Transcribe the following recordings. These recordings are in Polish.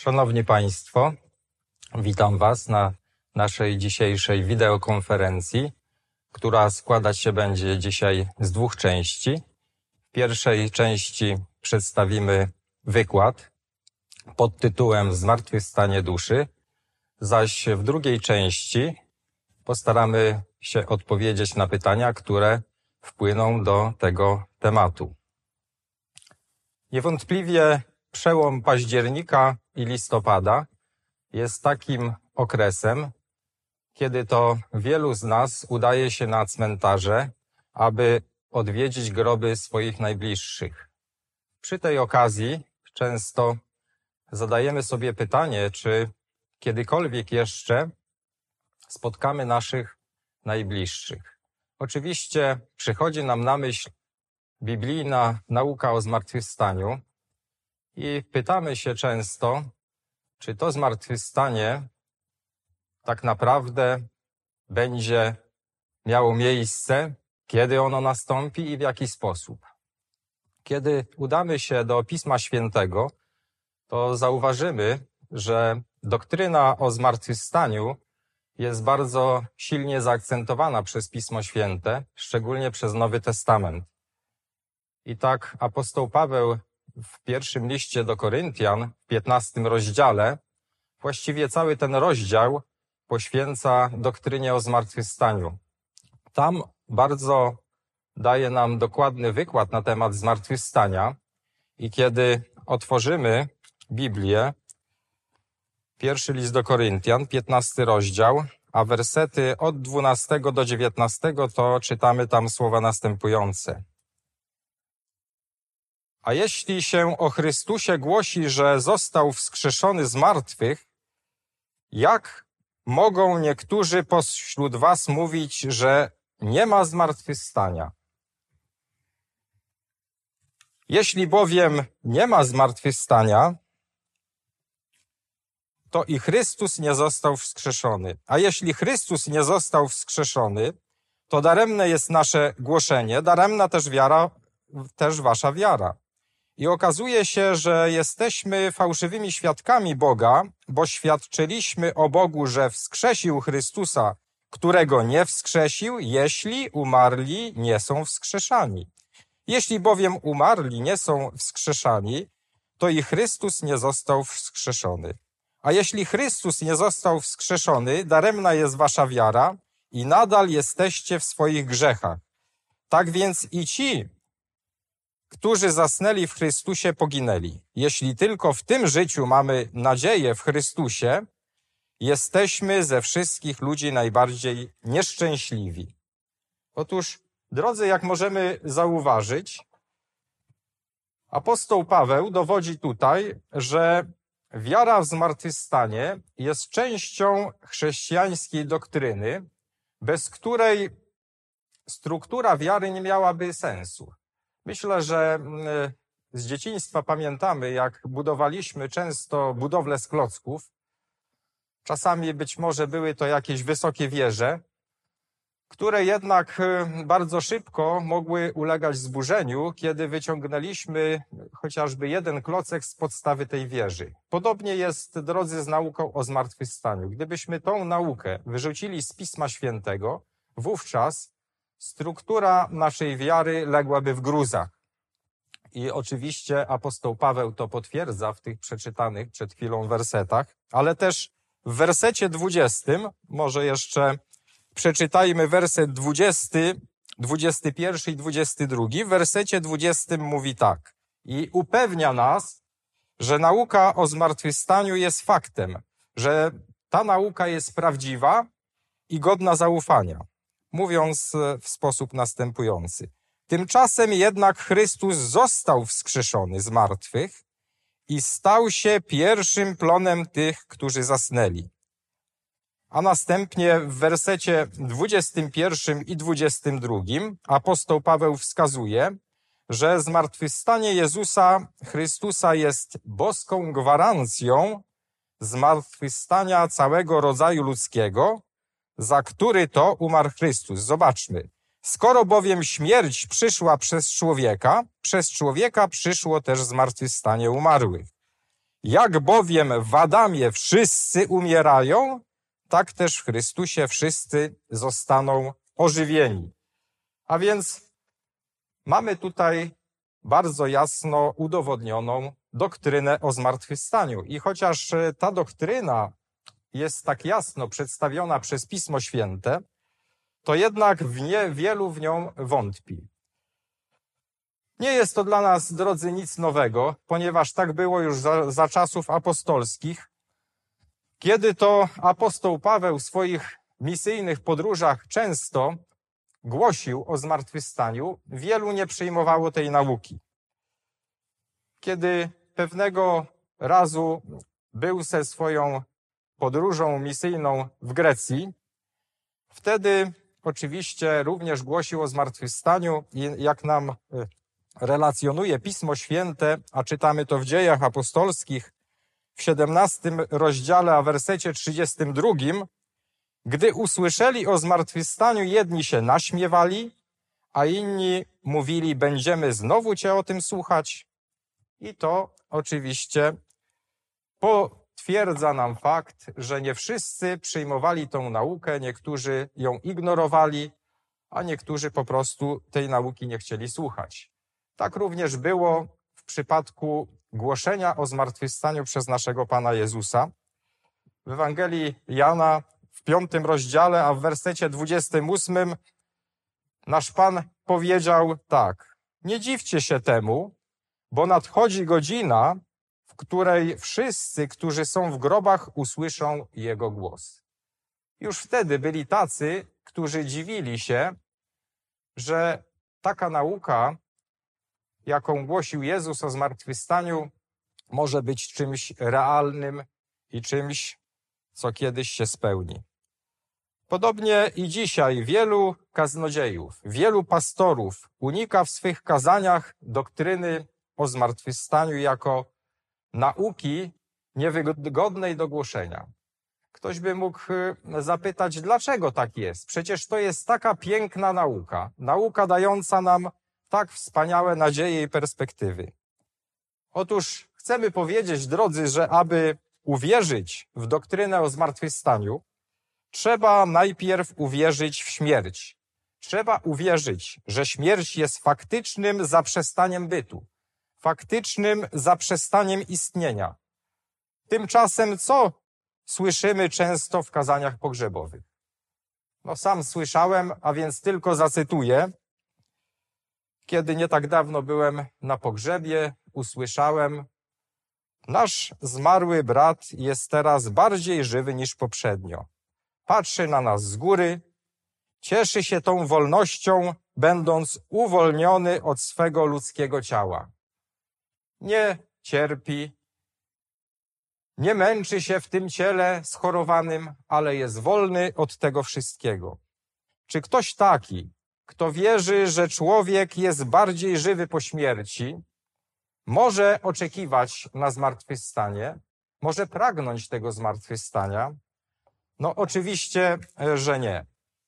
Szanowni Państwo, witam Was na naszej dzisiejszej wideokonferencji, która składać się będzie dzisiaj z dwóch części. W pierwszej części przedstawimy wykład pod tytułem Zmartwychwstanie duszy, zaś w drugiej części postaramy się odpowiedzieć na pytania, które wpłyną do tego tematu. Niewątpliwie przełom października i listopada jest takim okresem, kiedy to wielu z nas udaje się na cmentarze, aby odwiedzić groby swoich najbliższych. Przy tej okazji często zadajemy sobie pytanie, czy kiedykolwiek jeszcze spotkamy naszych najbliższych. Oczywiście przychodzi nam na myśl biblijna nauka o zmartwychwstaniu i pytamy się często, czy to zmartwychwstanie tak naprawdę będzie miało miejsce, kiedy ono nastąpi i w jaki sposób. Kiedy udamy się do Pisma Świętego, to zauważymy, że doktryna o zmartwychwstaniu jest bardzo silnie zaakcentowana przez Pismo Święte, szczególnie przez Nowy Testament. I tak apostoł Paweł w pierwszym liście do Koryntian, w 15 rozdziale, właściwie cały ten rozdział poświęca doktrynie o zmartwychwstaniu. Tam bardzo daje nam dokładny wykład na temat zmartwychwstania i kiedy otworzymy Biblię, pierwszy list do Koryntian, 15 rozdział, a wersety od 12 do 19, to czytamy tam słowa następujące. A jeśli się o Chrystusie głosi, że został wskrzeszony z martwych, jak mogą niektórzy pośród was mówić, że nie ma zmartwychwstania? Jeśli bowiem nie ma zmartwychwstania, to i Chrystus nie został wskrzeszony. A jeśli Chrystus nie został wskrzeszony, to daremne jest nasze głoszenie, daremna też wasza wiara. I okazuje się, że jesteśmy fałszywymi świadkami Boga, bo świadczyliśmy o Bogu, że wskrzesił Chrystusa, którego nie wskrzesił, jeśli umarli nie są wskrzeszani. Jeśli bowiem umarli nie są wskrzeszani, to i Chrystus nie został wskrzeszony. A jeśli Chrystus nie został wskrzeszony, daremna jest wasza wiara i nadal jesteście w swoich grzechach. Tak więc i ci, którzy zasnęli w Chrystusie, poginęli. Jeśli tylko w tym życiu mamy nadzieję w Chrystusie, jesteśmy ze wszystkich ludzi najbardziej nieszczęśliwi. Otóż, drodzy, jak możemy zauważyć, apostoł Paweł dowodzi tutaj, że wiara w zmartwychwstanie jest częścią chrześcijańskiej doktryny, bez której struktura wiary nie miałaby sensu. Myślę, że z dzieciństwa pamiętamy, jak budowaliśmy często budowle z klocków. Czasami być może były to jakieś wysokie wieże, które jednak bardzo szybko mogły ulegać zburzeniu, kiedy wyciągnęliśmy chociażby jeden klocek z podstawy tej wieży. Podobnie jest, drodzy, z nauką o zmartwychwstaniu. Gdybyśmy tą naukę wyrzucili z Pisma Świętego, wówczas struktura naszej wiary ległaby w gruzach. I oczywiście apostoł Paweł to potwierdza w tych przeczytanych przed chwilą wersetach, ale też w wersecie 20, może jeszcze przeczytajmy werset 20, 21 i 22. W wersecie 20 mówi tak. I upewnia nas, że nauka o zmartwychwstaniu jest faktem, że ta nauka jest prawdziwa i godna zaufania. Mówiąc w sposób następujący. Tymczasem jednak Chrystus został wskrzeszony z martwych i stał się pierwszym plonem tych, którzy zasnęli. A następnie w wersecie 21 i 22 apostoł Paweł wskazuje, że zmartwychwstanie Jezusa Chrystusa jest boską gwarancją zmartwychwstania całego rodzaju ludzkiego, za który to umarł Chrystus. Zobaczmy. Skoro bowiem śmierć przyszła przez człowieka przyszło też zmartwychwstanie umarłych. Jak bowiem w Adamie wszyscy umierają, tak też w Chrystusie wszyscy zostaną ożywieni. A więc mamy tutaj bardzo jasno udowodnioną doktrynę o zmartwychwstaniu. I chociaż ta doktryna jest tak jasno przedstawiona przez Pismo Święte, to jednak wielu w nią wątpi. Nie jest to dla nas, drodzy, nic nowego, ponieważ tak było już za czasów apostolskich, kiedy to apostoł Paweł w swoich misyjnych podróżach często głosił o zmartwychwstaniu, wielu nie przyjmowało tej nauki. Kiedy pewnego razu był ze swoją podróżą misyjną w Grecji, wtedy oczywiście również głosił o zmartwychwstaniu i jak nam relacjonuje Pismo Święte, a czytamy to w Dziejach Apostolskich w 17 rozdziale, a wersecie 32, gdy usłyszeli o zmartwychwstaniu, jedni się naśmiewali, a inni mówili, będziemy znowu Cię o tym słuchać. I to oczywiście potwierdza nam fakt, że nie wszyscy przyjmowali tą naukę, niektórzy ją ignorowali, a niektórzy po prostu tej nauki nie chcieli słuchać. Tak również było w przypadku głoszenia o zmartwychwstaniu przez naszego Pana Jezusa. W Ewangelii Jana w 5 rozdziale, a w wersecie 28 nasz Pan powiedział tak: nie dziwcie się temu, bo nadchodzi godzina, w której wszyscy, którzy są w grobach, usłyszą Jego głos. Już wtedy byli tacy, którzy dziwili się, że taka nauka, jaką głosił Jezus o zmartwychwstaniu, może być czymś realnym i czymś, co kiedyś się spełni. Podobnie i dzisiaj wielu kaznodziejów, wielu pastorów unika w swych kazaniach doktryny o zmartwychwstaniu jako nauki niewygodnej do głoszenia. Ktoś by mógł zapytać, dlaczego tak jest? Przecież to jest taka piękna nauka, nauka dająca nam tak wspaniałe nadzieje i perspektywy. Otóż chcemy powiedzieć, drodzy, że aby uwierzyć w doktrynę o zmartwychwstaniu, trzeba najpierw uwierzyć w śmierć. Trzeba uwierzyć, że śmierć jest faktycznym zaprzestaniem bytu, faktycznym zaprzestaniem istnienia. Tymczasem co słyszymy często w kazaniach pogrzebowych? No sam słyszałem, a więc tylko zacytuję. Kiedy nie tak dawno byłem na pogrzebie, usłyszałem: nasz zmarły brat jest teraz bardziej żywy niż poprzednio. Patrzy na nas z góry, cieszy się tą wolnością, będąc uwolniony od swego ludzkiego ciała. Nie cierpi, nie męczy się w tym ciele schorowanym, ale jest wolny od tego wszystkiego. Czy ktoś taki, kto wierzy, że człowiek jest bardziej żywy po śmierci, może oczekiwać na zmartwychwstanie, może pragnąć tego zmartwychwstania? No oczywiście, że nie.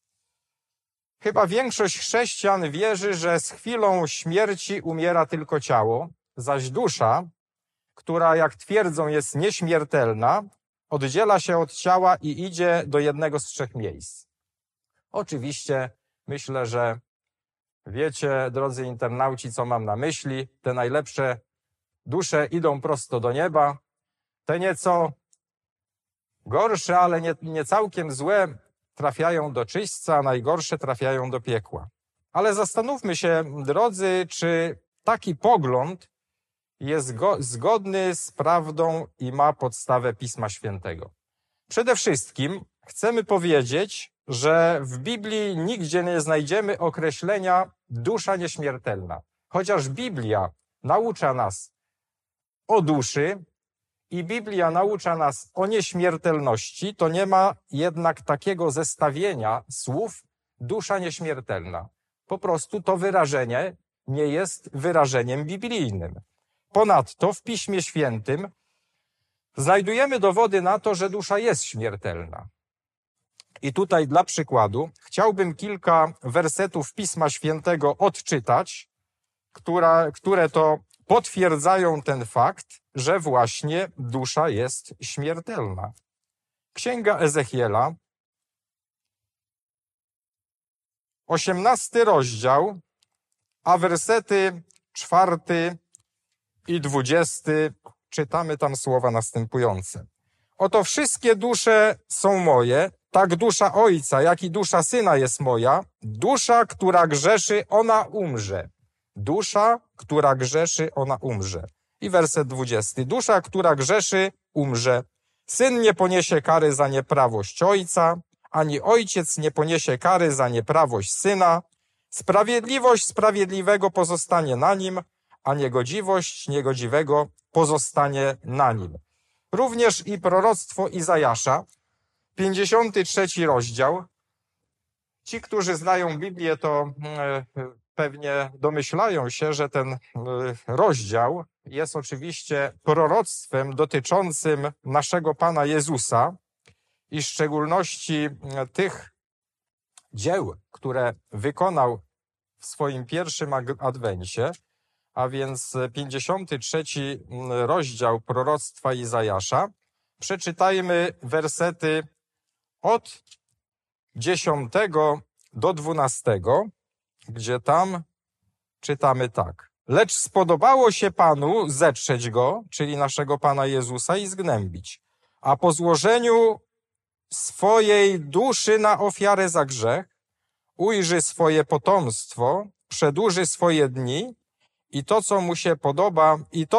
Chyba większość chrześcijan wierzy, że z chwilą śmierci umiera tylko ciało, zaś dusza, która, jak twierdzą, jest nieśmiertelna, oddziela się od ciała i idzie do jednego z 3 miejsc. Oczywiście myślę, że wiecie, drodzy internauci, co mam na myśli. Te najlepsze dusze idą prosto do nieba, te nieco gorsze, ale nie całkiem złe, trafiają do czyśćca, a najgorsze trafiają do piekła. Ale zastanówmy się, drodzy, czy taki pogląd jest zgodny z prawdą i ma podstawę Pisma Świętego. Przede wszystkim chcemy powiedzieć, że w Biblii nigdzie nie znajdziemy określenia dusza nieśmiertelna. Chociaż Biblia naucza nas o duszy i Biblia naucza nas o nieśmiertelności, to nie ma jednak takiego zestawienia słów dusza nieśmiertelna. Po prostu to wyrażenie nie jest wyrażeniem biblijnym. Ponadto w Piśmie Świętym znajdujemy dowody na to, że dusza jest śmiertelna. I tutaj dla przykładu chciałbym kilka wersetów Pisma Świętego odczytać, które to potwierdzają ten fakt, że właśnie dusza jest śmiertelna. Księga Ezechiela, 18 rozdział, a wersety 4 i 20 czytamy tam słowa następujące. Oto wszystkie dusze są moje, tak dusza Ojca, jak i dusza Syna jest moja. Dusza, która grzeszy, ona umrze. Dusza, która grzeszy, ona umrze. I werset 20. Dusza, która grzeszy, umrze. Syn nie poniesie kary za nieprawość Ojca, ani ojciec nie poniesie kary za nieprawość syna. Sprawiedliwość sprawiedliwego pozostanie na nim, a niegodziwość niegodziwego pozostanie na nim. Również i proroctwo Izajasza, 53 rozdział. Ci, którzy znają Biblię, to pewnie domyślają się, że ten rozdział jest oczywiście proroctwem dotyczącym naszego Pana Jezusa i w szczególności tych dzieł, które wykonał w swoim pierwszym adwencie, a więc 53 rozdział proroctwa Izajasza. Przeczytajmy wersety od 10 do 12, gdzie tam czytamy tak. Lecz spodobało się Panu zetrzeć go, czyli naszego Pana Jezusa, i zgnębić, a po złożeniu swojej duszy na ofiarę za grzech ujrzy swoje potomstwo, przedłuży swoje dni i to, co mu się podoba,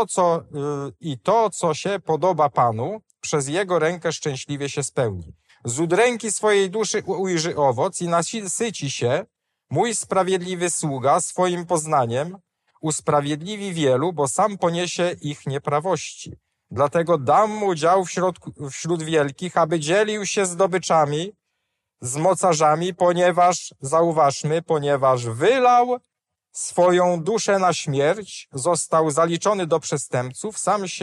i to, co się podoba Panu, przez jego rękę szczęśliwie się spełni. Z udręki swojej duszy ujrzy owoc i nasyci się mój sprawiedliwy sługa swoim poznaniem, usprawiedliwi wielu, bo sam poniesie ich nieprawości. Dlatego dam mu dział wśród wielkich, aby dzielił się zdobyczami z mocarzami, ponieważ wylał swoją duszę na śmierć, został zaliczony do przestępców,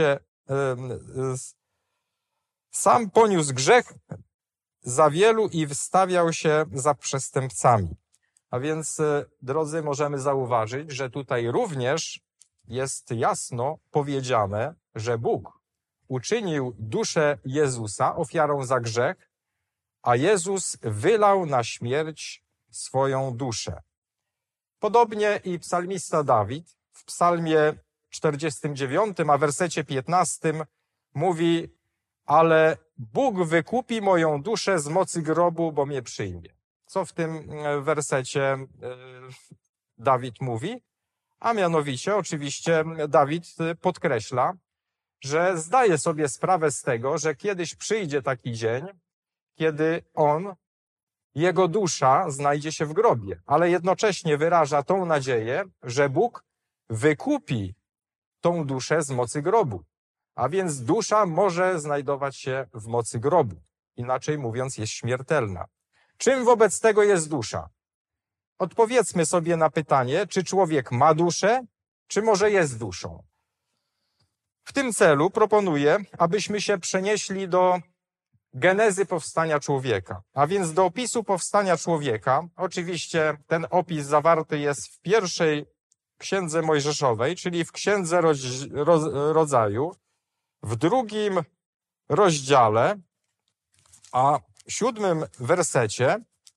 sam poniósł grzech za wielu i wstawiał się za przestępcami. A więc, drodzy, możemy zauważyć, że tutaj również jest jasno powiedziane, że Bóg uczynił duszę Jezusa ofiarą za grzech, a Jezus wylał na śmierć swoją duszę. Podobnie i psalmista Dawid w psalmie 49, a wersecie 15 mówi: ale Bóg wykupi moją duszę z mocy grobu, bo mnie przyjmie. Co w tym wersecie Dawid mówi? A mianowicie, oczywiście, Dawid podkreśla, że zdaje sobie sprawę z tego, że kiedyś przyjdzie taki dzień, kiedy jego dusza znajdzie się w grobie, ale jednocześnie wyraża tą nadzieję, że Bóg wykupi tą duszę z mocy grobu. A więc dusza może znajdować się w mocy grobu. Inaczej mówiąc, jest śmiertelna. Czym wobec tego jest dusza? Odpowiedzmy sobie na pytanie, czy człowiek ma duszę, czy może jest duszą. W tym celu proponuję, abyśmy się przenieśli do genezy powstania człowieka, a więc do opisu powstania człowieka. Oczywiście ten opis zawarty jest w pierwszej Księdze Mojżeszowej, czyli w Księdze Rodzaju, w 2 rozdziale, a w 7 wersecie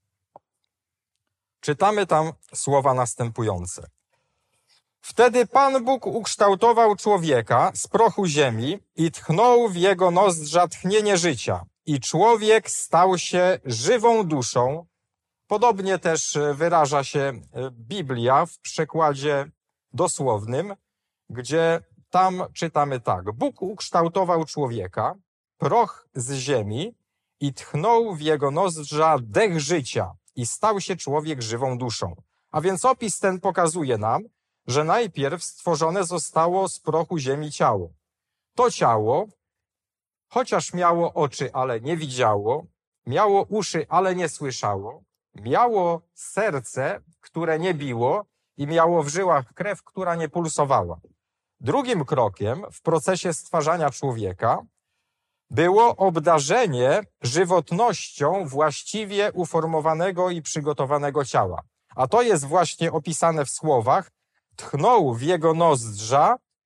czytamy tam słowa następujące. Wtedy Pan Bóg ukształtował człowieka z prochu ziemi i tchnął w jego nozdrza tchnienie życia. I człowiek stał się żywą duszą. Podobnie też wyraża się Biblia w przekładzie dosłownym, gdzie tam czytamy tak. Bóg ukształtował człowieka, proch z ziemi i tchnął w jego nozdrza dech życia i stał się człowiek żywą duszą. A więc opis ten pokazuje nam, że najpierw stworzone zostało z prochu ziemi ciało. To ciało, chociaż miało oczy, ale nie widziało, miało uszy, ale nie słyszało, miało serce, które nie biło i miało w żyłach krew, która nie pulsowała. Drugim krokiem w procesie stwarzania człowieka było obdarzenie żywotnością właściwie uformowanego i przygotowanego ciała. A to jest właśnie opisane w słowach: tchnął w jego nozdrza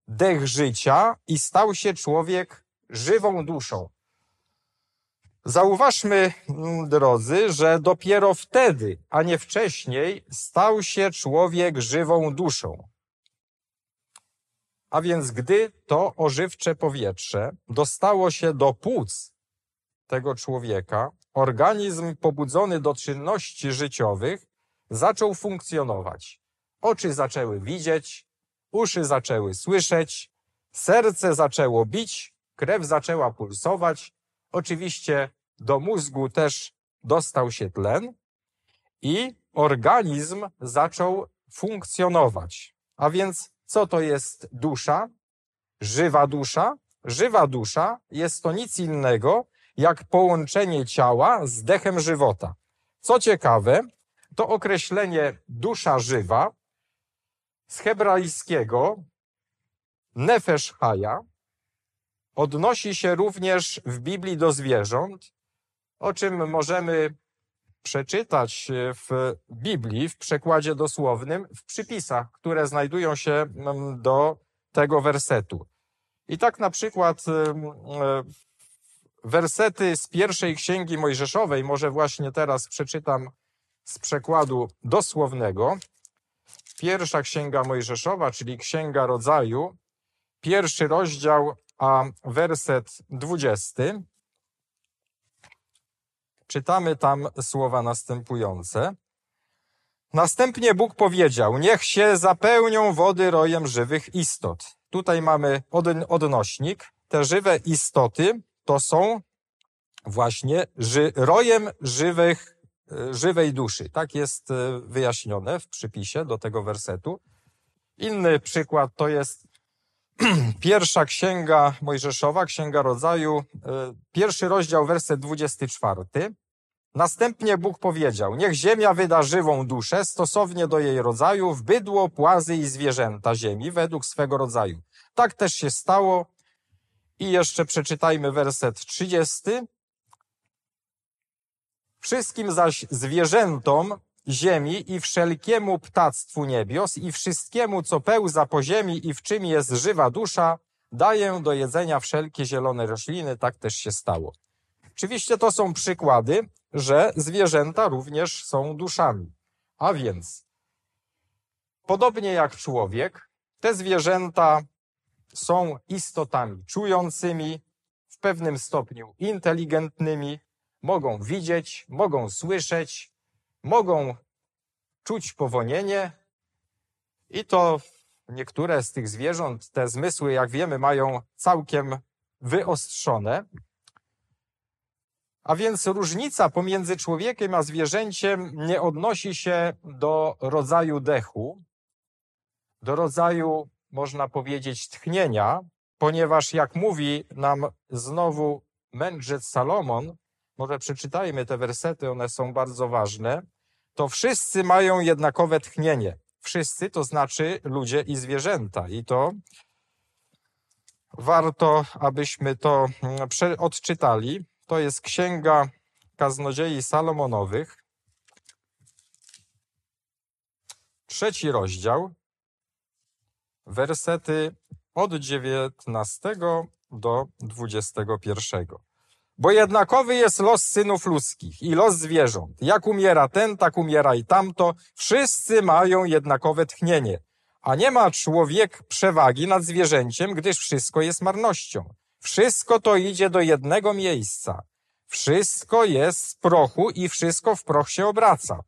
dech życia i stał się człowiek żywą duszą. Zauważmy, drodzy, że dopiero wtedy, a nie wcześniej, stał się człowiek żywą duszą. A więc gdy to ożywcze powietrze dostało się do płuc tego człowieka, organizm pobudzony do czynności życiowych zaczął funkcjonować. Oczy zaczęły widzieć, uszy zaczęły słyszeć, serce zaczęło bić, krew zaczęła pulsować. Oczywiście do mózgu też dostał się tlen i organizm zaczął funkcjonować. A więc co to jest dusza? Żywa dusza? Żywa dusza jest to nic innego jak połączenie ciała z dechem żywota. Co ciekawe, to określenie dusza żywa z hebrajskiego nefesh chaya odnosi się również w Biblii do zwierząt, o czym możemy przeczytać w Biblii w przekładzie dosłownym, w przypisach, które znajdują się do tego wersetu. I tak na przykład wersety z pierwszej Księgi Mojżeszowej, może właśnie teraz przeczytam z przekładu dosłownego. Pierwsza Księga Mojżeszowa, czyli Księga Rodzaju, 1 rozdział, a werset 20. Czytamy tam słowa następujące. Następnie Bóg powiedział, niech się zapełnią wody rojem żywych istot. Tutaj mamy odnośnik. Te żywe istoty to są właśnie rojem żywej duszy. Tak jest wyjaśnione w przypisie do tego wersetu. Inny przykład to jest pierwsza Księga Mojżeszowa, Księga Rodzaju, 1 rozdział, werset 24. Następnie Bóg powiedział, niech ziemia wyda żywą duszę stosownie do jej rodzaju, w bydło, płazy i zwierzęta ziemi według swego rodzaju. Tak też się stało. I jeszcze przeczytajmy werset 30. Wszystkim zaś zwierzętom ziemi i wszelkiemu ptactwu niebios i wszystkiemu, co pełza po ziemi i w czym jest żywa dusza, daję do jedzenia wszelkie zielone rośliny. Tak też się stało. Oczywiście to są przykłady, że zwierzęta również są duszami. A więc, podobnie jak człowiek, te zwierzęta są istotami czującymi, w pewnym stopniu inteligentnymi, mogą widzieć, mogą słyszeć, mogą czuć powonienie i to niektóre z tych zwierząt, te zmysły, jak wiemy, mają całkiem wyostrzone. A więc różnica pomiędzy człowiekiem a zwierzęciem nie odnosi się do rodzaju dechu, do rodzaju, można powiedzieć, tchnienia, ponieważ jak mówi nam znowu mędrzec Salomon, może przeczytajmy te wersety, one są bardzo ważne, to wszyscy mają jednakowe tchnienie. Wszyscy to znaczy ludzie i zwierzęta. I to warto, abyśmy to odczytali. To jest Księga Kaznodziei Salomonowych, 3 rozdział, wersety od 19 do 21. Bo jednakowy jest los synów ludzkich i los zwierząt. Jak umiera ten, tak umiera i tamto. Wszyscy mają jednakowe tchnienie. A nie ma człowiek przewagi nad zwierzęciem, gdyż wszystko jest marnością. Wszystko to idzie do jednego miejsca. Wszystko jest z prochu i wszystko w proch się obraca.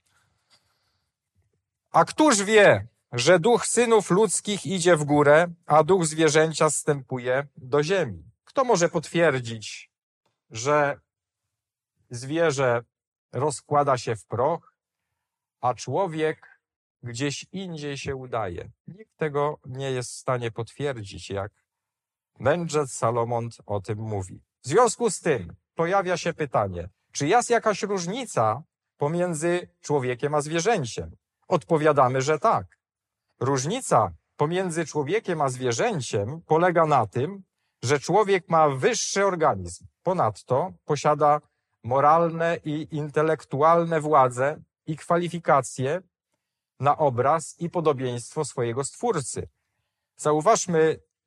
A któż wie, że duch synów ludzkich idzie w górę, a duch zwierzęcia zstępuje do ziemi? Kto może potwierdzić, że zwierzę rozkłada się w proch, a człowiek gdzieś indziej się udaje? Nikt tego nie jest w stanie potwierdzić, jak mędrzec Salomon o tym mówi. W związku z tym pojawia się pytanie, czy jest jakaś różnica pomiędzy człowiekiem a zwierzęciem? Odpowiadamy, że tak. Różnica pomiędzy człowiekiem a zwierzęciem polega na tym, że człowiek ma wyższy organizm. Ponadto posiada moralne i intelektualne władze i kwalifikacje na obraz i podobieństwo swojego Stwórcy. Zauważmy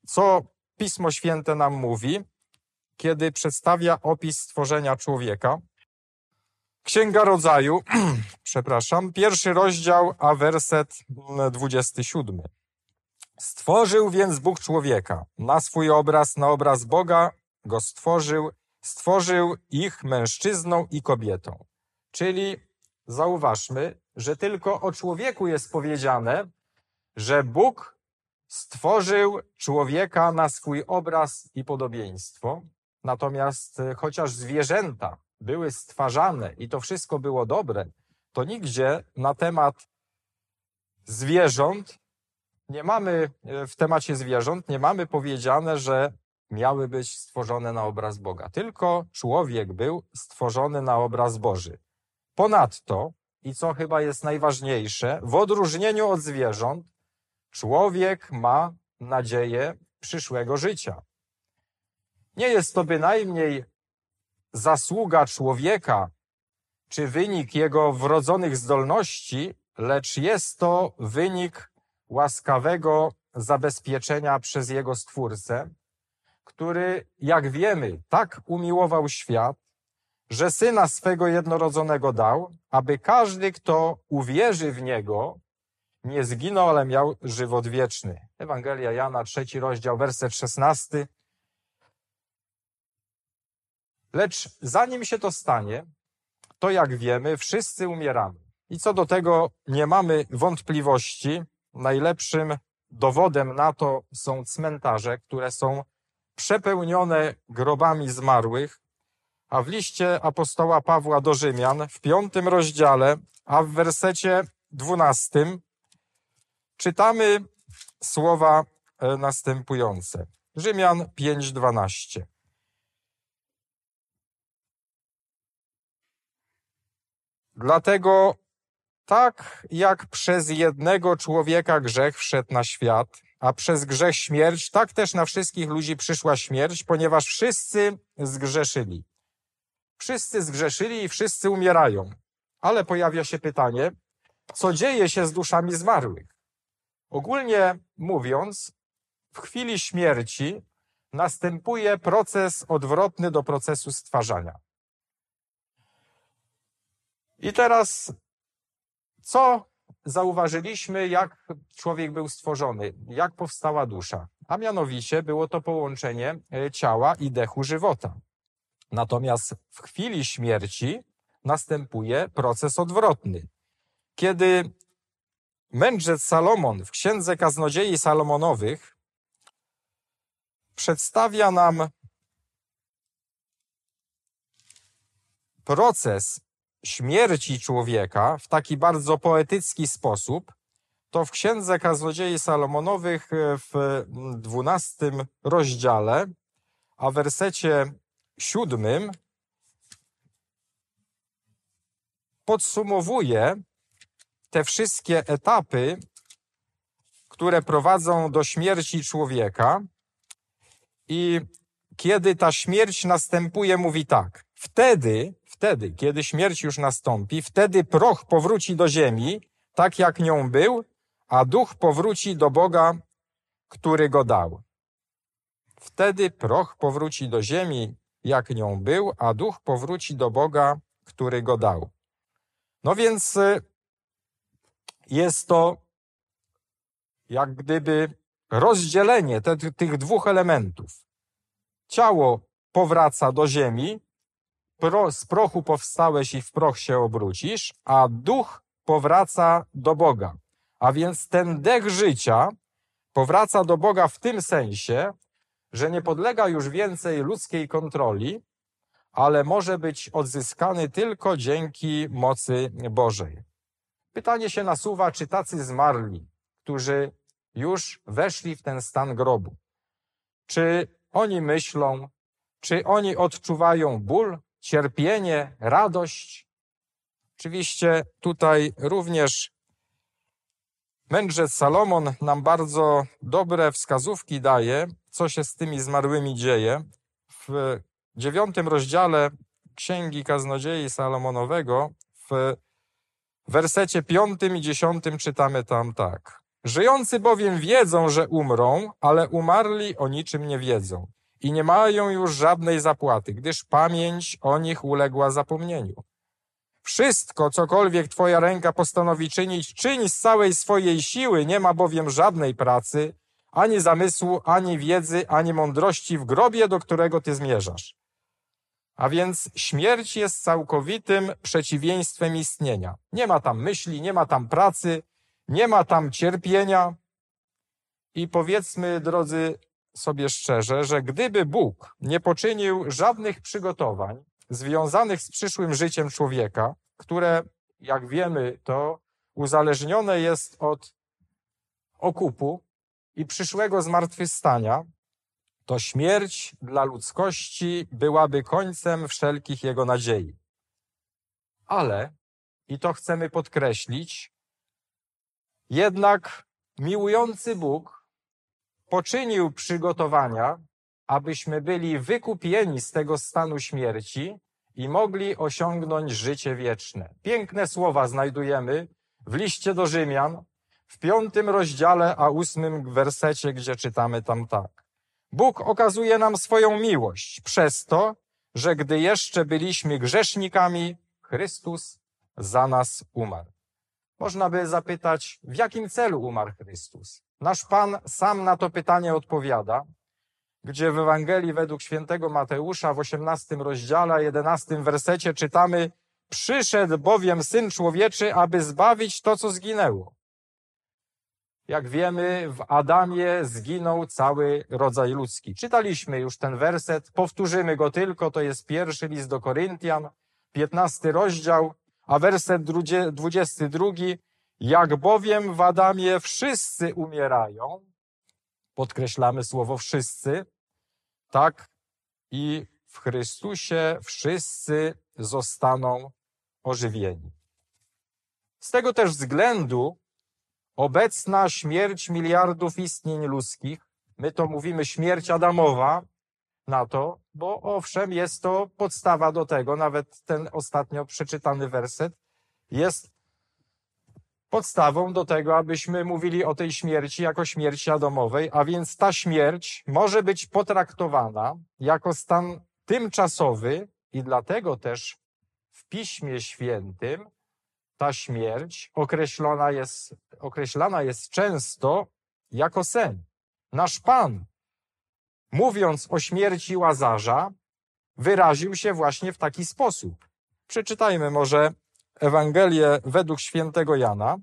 co Pismo Święte nam mówi, kiedy przedstawia opis stworzenia człowieka. Księga Rodzaju, przepraszam, 1 rozdział, a werset 27. Stworzył więc Bóg człowieka, na swój obraz, na obraz Boga go stworzył ich mężczyzną i kobietą. Czyli zauważmy, że tylko o człowieku jest powiedziane, że Bóg stworzył człowieka na swój obraz i podobieństwo. Natomiast chociaż zwierzęta były stwarzane i to wszystko było dobre, to nigdzie na temat zwierząt nie mamy, w temacie zwierząt nie mamy powiedziane, że miały być stworzone na obraz Boga. Tylko człowiek był stworzony na obraz Boży. Ponadto, i co chyba jest najważniejsze, w odróżnieniu od zwierząt, człowiek ma nadzieję przyszłego życia. Nie jest to bynajmniej zasługa człowieka, czy wynik jego wrodzonych zdolności, lecz jest to wynik łaskawego zabezpieczenia przez jego Stwórcę, który, jak wiemy, tak umiłował świat, że Syna swego jednorodzonego dał, aby każdy, kto uwierzy w Niego, nie zginął, ale miał żywot wieczny. Ewangelia Jana, 3 rozdział, werset 16. Lecz zanim się to stanie, to jak wiemy, wszyscy umieramy. I co do tego nie mamy wątpliwości. Najlepszym dowodem na to są cmentarze, które są przepełnione grobami zmarłych, a w liście apostoła Pawła do Rzymian w 5 rozdziale, a w wersecie 12 czytamy słowa następujące. Rzymian 5:12. Dlatego tak jak przez jednego człowieka grzech wszedł na świat, a przez grzech śmierć, tak też na wszystkich ludzi przyszła śmierć, ponieważ wszyscy zgrzeszyli. Wszyscy zgrzeszyli i wszyscy umierają. Ale pojawia się pytanie, co dzieje się z duszami zmarłych? Ogólnie mówiąc, w chwili śmierci następuje proces odwrotny do procesu stwarzania. I teraz, co zauważyliśmy, jak człowiek był stworzony, jak powstała dusza? A mianowicie było to połączenie ciała i dechu żywota. Natomiast w chwili śmierci następuje proces odwrotny. Kiedy mędrzec Salomon w Księdze Kaznodziei Salomonowych przedstawia nam proces śmierci człowieka w taki bardzo poetycki sposób, to w Księdze Kaznodziei Salomonowych w 12 rozdziale, a w wersecie 7 podsumowuje te wszystkie etapy, które prowadzą do śmierci człowieka. I kiedy ta śmierć następuje, mówi tak. Wtedy, kiedy śmierć już nastąpi, wtedy proch powróci do ziemi, tak jak nią był, a duch powróci do Boga, który go dał. Wtedy proch powróci do ziemi, jak nią był, a duch powróci do Boga, który go dał. No więc jest to jak gdyby rozdzielenie tych dwóch elementów. Ciało powraca do ziemi, z prochu powstałeś i w proch się obrócisz, a duch powraca do Boga. A więc ten dech życia powraca do Boga w tym sensie, że nie podlega już więcej ludzkiej kontroli, ale może być odzyskany tylko dzięki mocy Bożej. Pytanie się nasuwa, czy tacy zmarli, którzy już weszli w ten stan grobu, czy oni myślą, czy oni odczuwają ból, cierpienie, radość? Oczywiście tutaj również mędrzec Salomon nam bardzo dobre wskazówki daje, co się z tymi zmarłymi dzieje. W 9 rozdziale Księgi Kaznodziei Salomonowego w wersecie 5 i 10 czytamy tam tak. Żyjący bowiem wiedzą, że umrą, ale umarli o niczym nie wiedzą i nie mają już żadnej zapłaty, gdyż pamięć o nich uległa zapomnieniu. Wszystko, cokolwiek twoja ręka postanowi czynić, czyń z całej swojej siły, nie ma bowiem żadnej pracy, ani zamysłu, ani wiedzy, ani mądrości w grobie, do którego ty zmierzasz. A więc śmierć jest całkowitym przeciwieństwem istnienia. Nie ma tam myśli, nie ma tam pracy, nie ma tam cierpienia. I powiedzmy, drodzy, sobie szczerze, że gdyby Bóg nie poczynił żadnych przygotowań związanych z przyszłym życiem człowieka, które, jak wiemy, to uzależnione jest od okupu i przyszłego zmartwychwstania, to śmierć dla ludzkości byłaby końcem wszelkich jego nadziei. Ale, i to chcemy podkreślić, jednak miłujący Bóg poczynił przygotowania, abyśmy byli wykupieni z tego stanu śmierci i mogli osiągnąć życie wieczne. Piękne słowa znajdujemy w liście do Rzymian, w 5 rozdziale, a 8 wersecie, gdzie czytamy tam tak. Bóg okazuje nam swoją miłość przez to, że gdy jeszcze byliśmy grzesznikami, Chrystus za nas umarł. Można by zapytać, w jakim celu umarł Chrystus? Nasz Pan sam na to pytanie odpowiada, gdzie w Ewangelii według świętego Mateusza w 18 rozdziale, 11 wersecie czytamy: przyszedł bowiem Syn Człowieczy, aby zbawić to, co zginęło. Jak wiemy, w Adamie zginął cały rodzaj ludzki. Czytaliśmy już ten werset, powtórzymy go tylko, to jest 1 list do Koryntian, 15 rozdział, a werset 22. Jak bowiem w Adamie wszyscy umierają, podkreślamy słowo wszyscy, tak i w Chrystusie wszyscy zostaną ożywieni. Z tego też względu obecna śmierć miliardów istnień ludzkich, my to mówimy śmierć Adamowa na to, bo owszem, jest to podstawa do tego, nawet ten ostatnio przeczytany werset jest podstawą do tego, abyśmy mówili o tej śmierci jako śmierci Adamowej, a więc ta śmierć może być potraktowana jako stan tymczasowy i dlatego w Piśmie Świętym ta śmierć określana jest często jako sen. Nasz Pan, mówiąc o śmierci Łazarza, wyraził się właśnie w taki sposób. Przeczytajmy może Ewangelię według świętego Jana,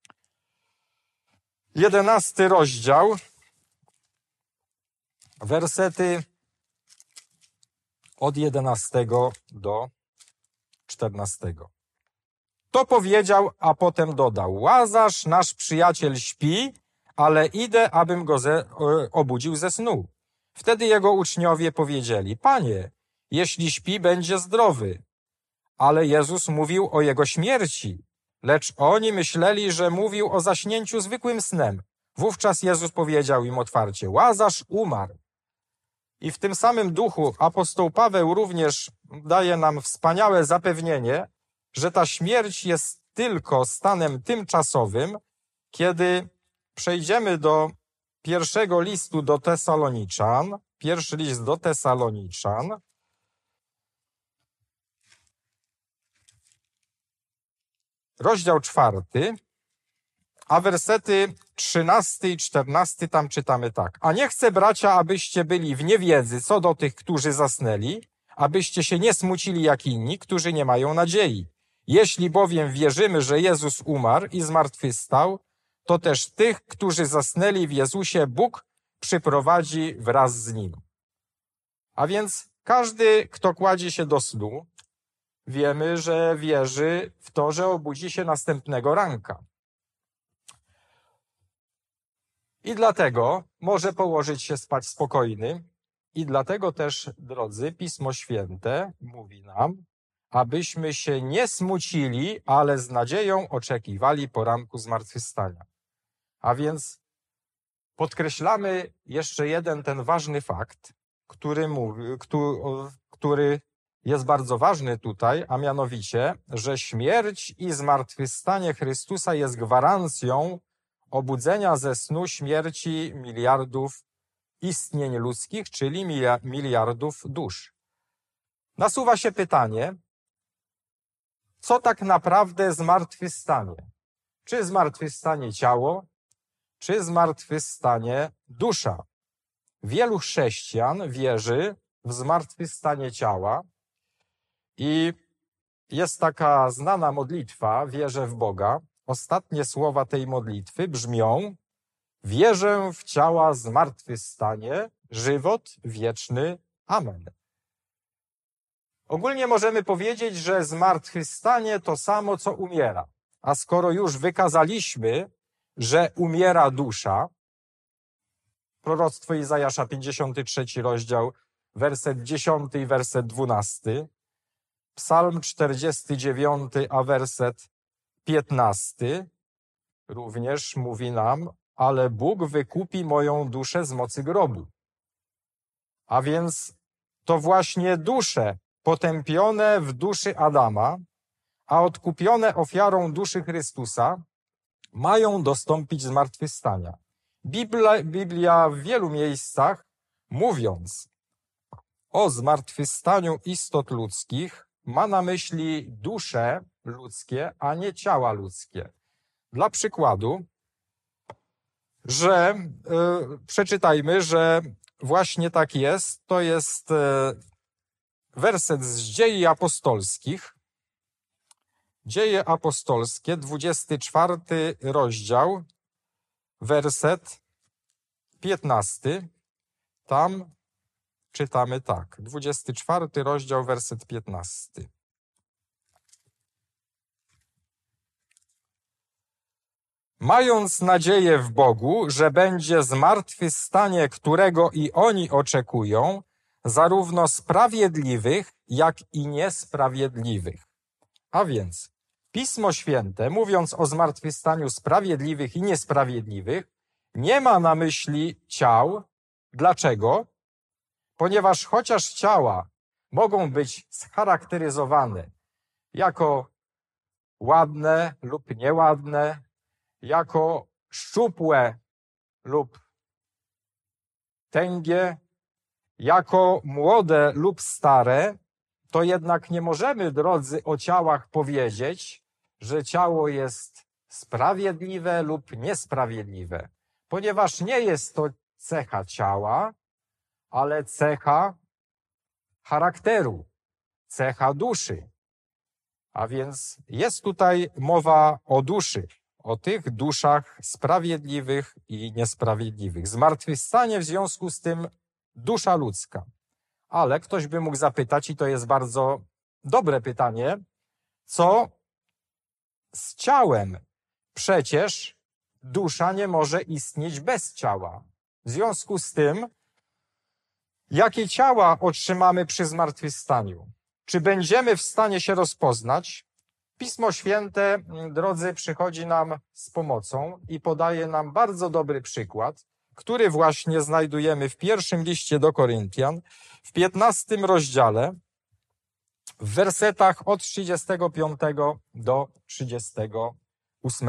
11 rozdział, wersety od 11 do 14. To powiedział, a potem dodał: Łazarz, nasz przyjaciel, śpi, ale idę, abym go obudził ze snu. Wtedy jego uczniowie powiedzieli: Panie, jeśli śpi, będzie zdrowy. Ale Jezus mówił o jego śmierci, lecz oni myśleli, że mówił o zaśnięciu zwykłym snem. Wówczas Jezus powiedział im otwarcie: Łazarz umarł. I w tym samym duchu apostoł Paweł również daje nam wspaniałe zapewnienie, że ta śmierć jest tylko stanem tymczasowym, kiedy przejdziemy do pierwszego listu do Tesaloniczan, pierwszy list do Tesaloniczan, rozdział 4, a wersety 13 i 14 tam czytamy tak. A nie chcę, bracia, abyście byli w niewiedzy co do tych, którzy zasnęli, abyście się nie smucili jak inni, którzy nie mają nadziei. Jeśli bowiem wierzymy, że Jezus umarł i zmartwychwstał, to też tych, którzy zasnęli w Jezusie, Bóg przyprowadzi wraz z Nim. A więc każdy, kto kładzie się do snu, wiemy, że wierzy w to, że obudzi się następnego ranka. I dlatego może położyć się spać spokojny. I dlatego też, drodzy, Pismo Święte mówi nam, abyśmy się nie smucili, ale z nadzieją oczekiwali poranku zmartwychwstania. A więc podkreślamy jeszcze jeden ten ważny fakt, który jest bardzo ważny tutaj, a mianowicie, że śmierć i zmartwychwstanie Chrystusa jest gwarancją obudzenia ze snu śmierci miliardów istnień ludzkich, czyli miliardów dusz. Nasuwa się pytanie, co tak naprawdę zmartwychwstanie? Czy zmartwychwstanie ciało, czy zmartwychwstanie dusza? Wielu chrześcijan wierzy w zmartwychwstanie ciała i jest taka znana modlitwa, wierzę w Boga. Ostatnie słowa tej modlitwy brzmią: wierzę w ciała zmartwychwstanie, żywot wieczny. Amen. Ogólnie możemy powiedzieć, że zmartwychwstanie to samo, co umiera. A skoro już wykazaliśmy, że umiera dusza, proroctwo Izajasza, 53 rozdział, werset 10 i werset 12, Psalm 49, a werset 15 również mówi nam, ale Bóg wykupi moją duszę z mocy grobu. A więc to właśnie dusze potępione w duszy Adama, a odkupione ofiarą duszy Chrystusa, mają dostąpić zmartwychwstania. Biblia w wielu miejscach, mówiąc o zmartwychwstaniu istot ludzkich, ma na myśli dusze ludzkie, a nie ciała ludzkie. Dla przykładu, przeczytajmy, że właśnie tak jest. To jest werset z Dziei Apostolskich. Dzieje apostolskie, 24 rozdział, werset 15. Tam czytamy tak. 24 rozdział, werset 15. Mając nadzieję w Bogu, że będzie zmartwychwstanie, którego i oni oczekują, zarówno sprawiedliwych, jak i niesprawiedliwych. A więc Pismo Święte, mówiąc o zmartwychwstaniu sprawiedliwych i niesprawiedliwych, nie ma na myśli ciał. Dlaczego? Ponieważ chociaż ciała mogą być scharakteryzowane jako ładne lub nieładne, jako szczupłe lub tęgie, jako młode lub stare, to jednak nie możemy, drodzy, o ciałach powiedzieć, że ciało jest sprawiedliwe lub niesprawiedliwe, ponieważ nie jest to cecha ciała, ale cecha charakteru, cecha duszy. A więc jest tutaj mowa o duszy, o tych duszach sprawiedliwych i niesprawiedliwych. Zmartwychwstanie w związku z tym dusza ludzka. Ale ktoś by mógł zapytać, i to jest bardzo dobre pytanie, co z ciałem? Przecież dusza nie może istnieć bez ciała. W związku z tym, jakie ciała otrzymamy przy zmartwychwstaniu? Czy będziemy w stanie się rozpoznać? Pismo Święte, drodzy, przychodzi nam z pomocą i podaje nam bardzo dobry przykład, który właśnie znajdujemy w pierwszym liście do Koryntian, w 15 rozdziale, w wersetach od 35 do 38.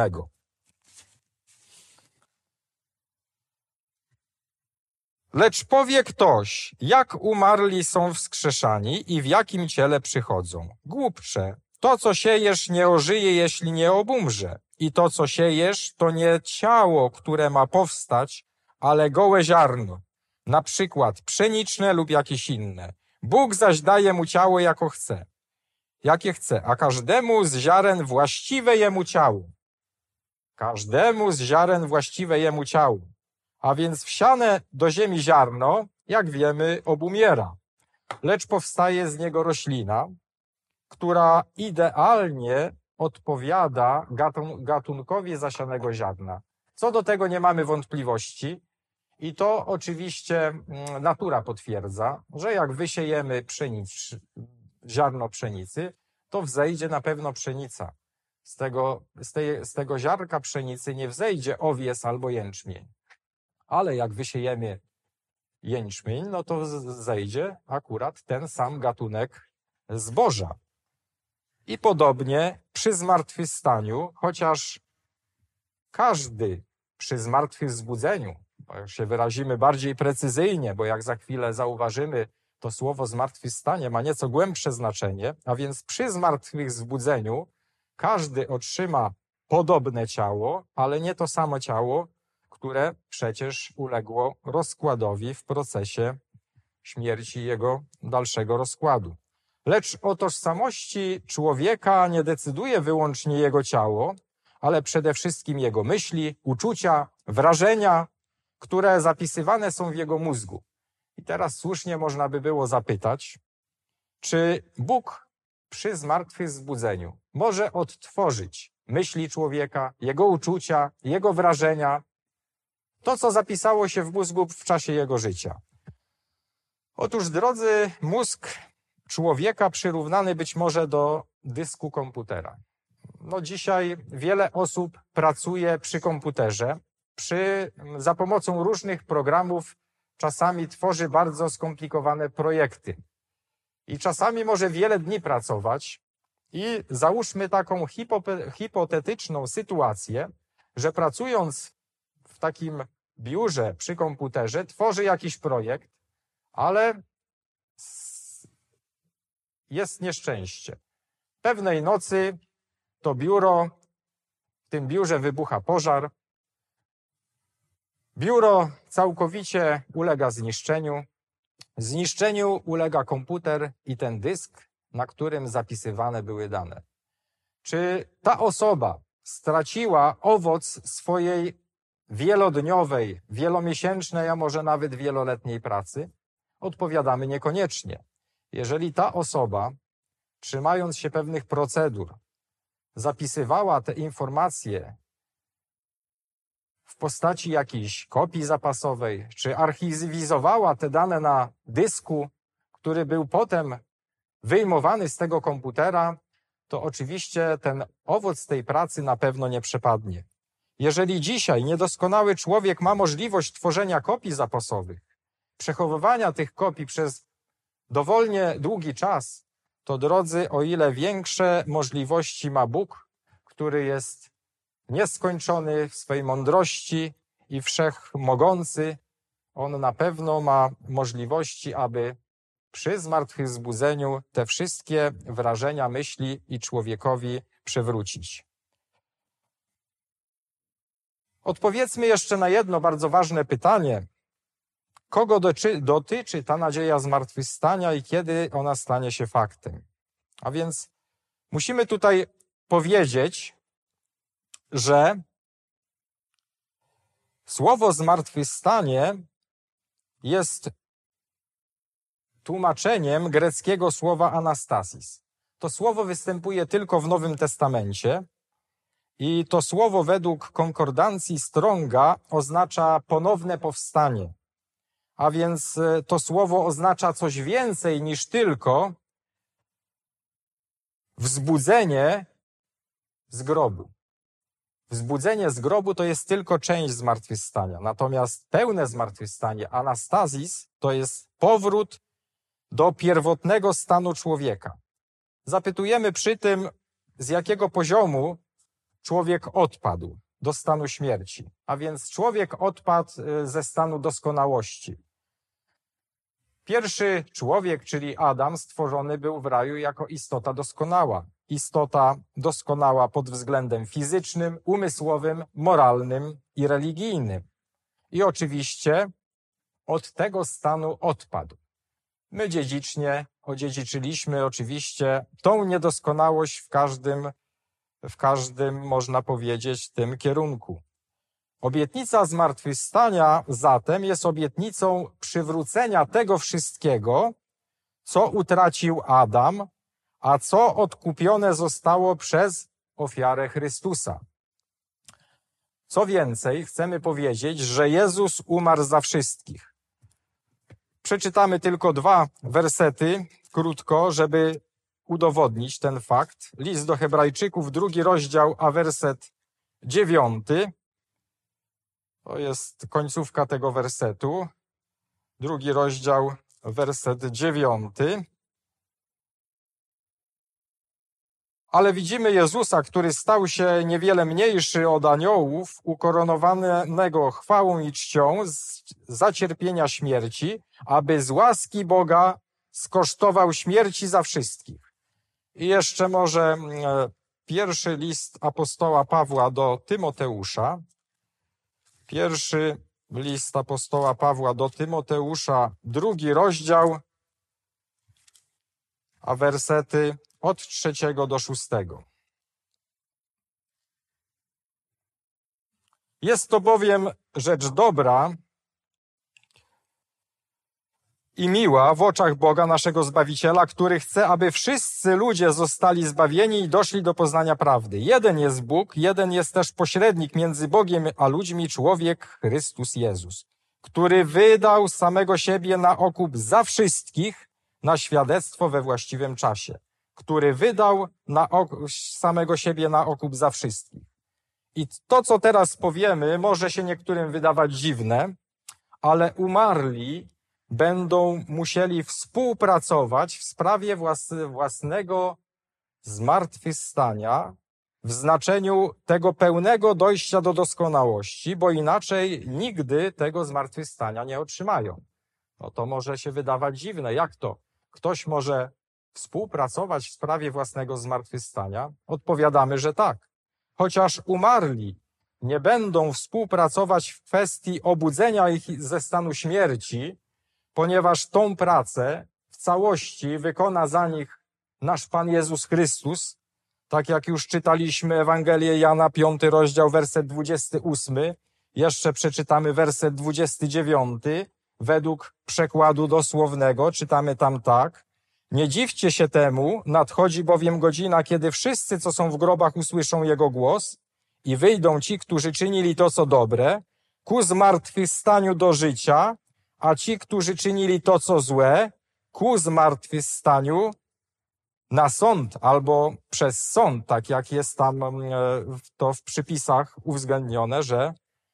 Lecz powie ktoś, jak umarli są wskrzeszani i w jakim ciele przychodzą. Głupcze, to co siejesz nie ożyje, jeśli nie obumrze. I to co siejesz to nie ciało, które ma powstać, ale gołe ziarno, na przykład pszeniczne lub jakieś inne. Bóg zaś daje mu ciało jakie chce, a każdemu z ziaren właściwe jemu ciało. Każdemu z ziaren właściwe jemu ciało. A więc wsiane do ziemi ziarno, jak wiemy, obumiera. Lecz powstaje z niego roślina, która idealnie odpowiada gatunkowi zasianego ziarna. Co do tego nie mamy wątpliwości i to oczywiście natura potwierdza, że jak wysiejemy ziarno pszenicy, to wzejdzie na pewno pszenica. Z tego ziarnka pszenicy nie wzejdzie owies albo jęczmień. Ale jak wysiejemy jęczmień, no to zejdzie akurat ten sam gatunek zboża. I podobnie przy zmartwychwstaniu, chociaż każdy przy zmartwychwzbudzeniu, jak się wyrazimy bardziej precyzyjnie, bo jak za chwilę zauważymy, to słowo zmartwychwstanie ma nieco głębsze znaczenie, a więc przy zmartwychwzbudzeniu każdy otrzyma podobne ciało, ale nie to samo ciało, które przecież uległo rozkładowi w procesie śmierci i jego dalszego rozkładu. Lecz o tożsamości człowieka nie decyduje wyłącznie jego ciało, ale przede wszystkim jego myśli, uczucia, wrażenia, które zapisywane są w jego mózgu. I teraz słusznie można by było zapytać, czy Bóg przy zmartwychwzbudzeniu może odtworzyć myśli człowieka, jego uczucia, jego wrażenia, to, co zapisało się w mózgu w czasie jego życia. Otóż, drodzy, mózg człowieka przyrównany być może do dysku komputera. No dzisiaj wiele osób pracuje przy komputerze, za pomocą różnych programów czasami tworzy bardzo skomplikowane projekty. I czasami może wiele dni pracować i załóżmy taką hipotetyczną sytuację, że pracując w takim biurze przy komputerze tworzy jakiś projekt, ale jest nieszczęście. Pewnej nocy w tym biurze wybucha pożar. Biuro całkowicie ulega zniszczeniu. Zniszczeniu ulega komputer i ten dysk, na którym zapisywane były dane. Czy ta osoba straciła owoc swojej wielodniowej, wielomiesięcznej, a może nawet wieloletniej pracy? Odpowiadamy niekoniecznie. Jeżeli ta osoba, trzymając się pewnych procedur, zapisywała te informacje w postaci jakiejś kopii zapasowej, czy archiwizowała te dane na dysku, który był potem wyjmowany z tego komputera, to oczywiście ten owoc tej pracy na pewno nie przepadnie. Jeżeli dzisiaj niedoskonały człowiek ma możliwość tworzenia kopii zapasowych, przechowywania tych kopii przez dowolnie długi czas, to drodzy, o ile większe możliwości ma Bóg, który jest nieskończony w swej mądrości i wszechmogący, on na pewno ma możliwości, aby przy zmartwychwzbudzeniu te wszystkie wrażenia, myśli i człowiekowi przywrócić. Odpowiedzmy jeszcze na jedno bardzo ważne pytanie. Kogo dotyczy ta nadzieja zmartwychwstania i kiedy ona stanie się faktem? A więc musimy tutaj powiedzieć, że słowo zmartwychwstanie jest tłumaczeniem greckiego słowa anastasis. To słowo występuje tylko w Nowym Testamencie i to słowo według konkordancji Stronga oznacza ponowne powstanie. A więc to słowo oznacza coś więcej niż tylko wzbudzenie z grobu. Wzbudzenie z grobu to jest tylko część zmartwychwstania. Natomiast pełne zmartwychwstanie, anastazis, to jest powrót do pierwotnego stanu człowieka. Zapytujemy przy tym, z jakiego poziomu człowiek odpadł do stanu śmierci. A więc człowiek odpadł ze stanu doskonałości. Pierwszy człowiek, czyli Adam, stworzony był w raju jako istota doskonała. Istota doskonała pod względem fizycznym, umysłowym, moralnym i religijnym. I oczywiście od tego stanu odpadł. My dziedzicznie odziedziczyliśmy oczywiście tą niedoskonałość w każdym, można powiedzieć, tym kierunku. Obietnica zmartwychwstania zatem jest obietnicą przywrócenia tego wszystkiego, co utracił Adam, a co odkupione zostało przez ofiarę Chrystusa. Co więcej, chcemy powiedzieć, że Jezus umarł za wszystkich. Przeczytamy tylko 2 wersety, krótko, żeby udowodnić ten fakt. List do Hebrajczyków, 2 rozdział, a werset 9. To jest końcówka tego wersetu. 2 rozdział, werset 9. Ale widzimy Jezusa, który stał się niewiele mniejszy od aniołów, ukoronowanego chwałą i czcią za cierpienia śmierci, aby z łaski Boga skosztował śmierci za wszystkich. I jeszcze może pierwszy list apostoła Pawła do Tymoteusza. Pierwszy list apostoła Pawła do Tymoteusza, 2 rozdział, a wersety od 3 do 6. Jest to bowiem rzecz dobra i miła w oczach Boga naszego Zbawiciela, który chce, aby wszyscy ludzie zostali zbawieni i doszli do poznania prawdy. Jeden jest Bóg, jeden jest też pośrednik między Bogiem a ludźmi, człowiek Chrystus Jezus, który wydał samego siebie na okup za wszystkich, na świadectwo we właściwym czasie. Który wydał samego siebie na okup za wszystkich. I to, co teraz powiemy, może się niektórym wydawać dziwne, ale umarli będą musieli współpracować w sprawie własnego zmartwychwstania w znaczeniu tego pełnego dojścia do doskonałości, bo inaczej nigdy tego zmartwychwstania nie otrzymają. No to może się wydawać dziwne. Jak to? Ktoś może współpracować w sprawie własnego zmartwychwstania? Odpowiadamy, że tak. Chociaż umarli nie będą współpracować w kwestii obudzenia ich ze stanu śmierci, ponieważ tą pracę w całości wykona za nich nasz Pan Jezus Chrystus, tak jak już czytaliśmy Ewangelię Jana, 5 rozdział, werset 28, jeszcze przeczytamy werset 29, według przekładu dosłownego czytamy tam tak: nie dziwcie się temu, nadchodzi bowiem godzina, kiedy wszyscy, co są w grobach, usłyszą Jego głos i wyjdą ci, którzy czynili to, co dobre, ku zmartwychwstaniu do życia, a ci, którzy czynili to, co złe, ku zmartwychwstaniu na sąd albo przez sąd, tak jak jest tam to w przypisach uwzględnione, że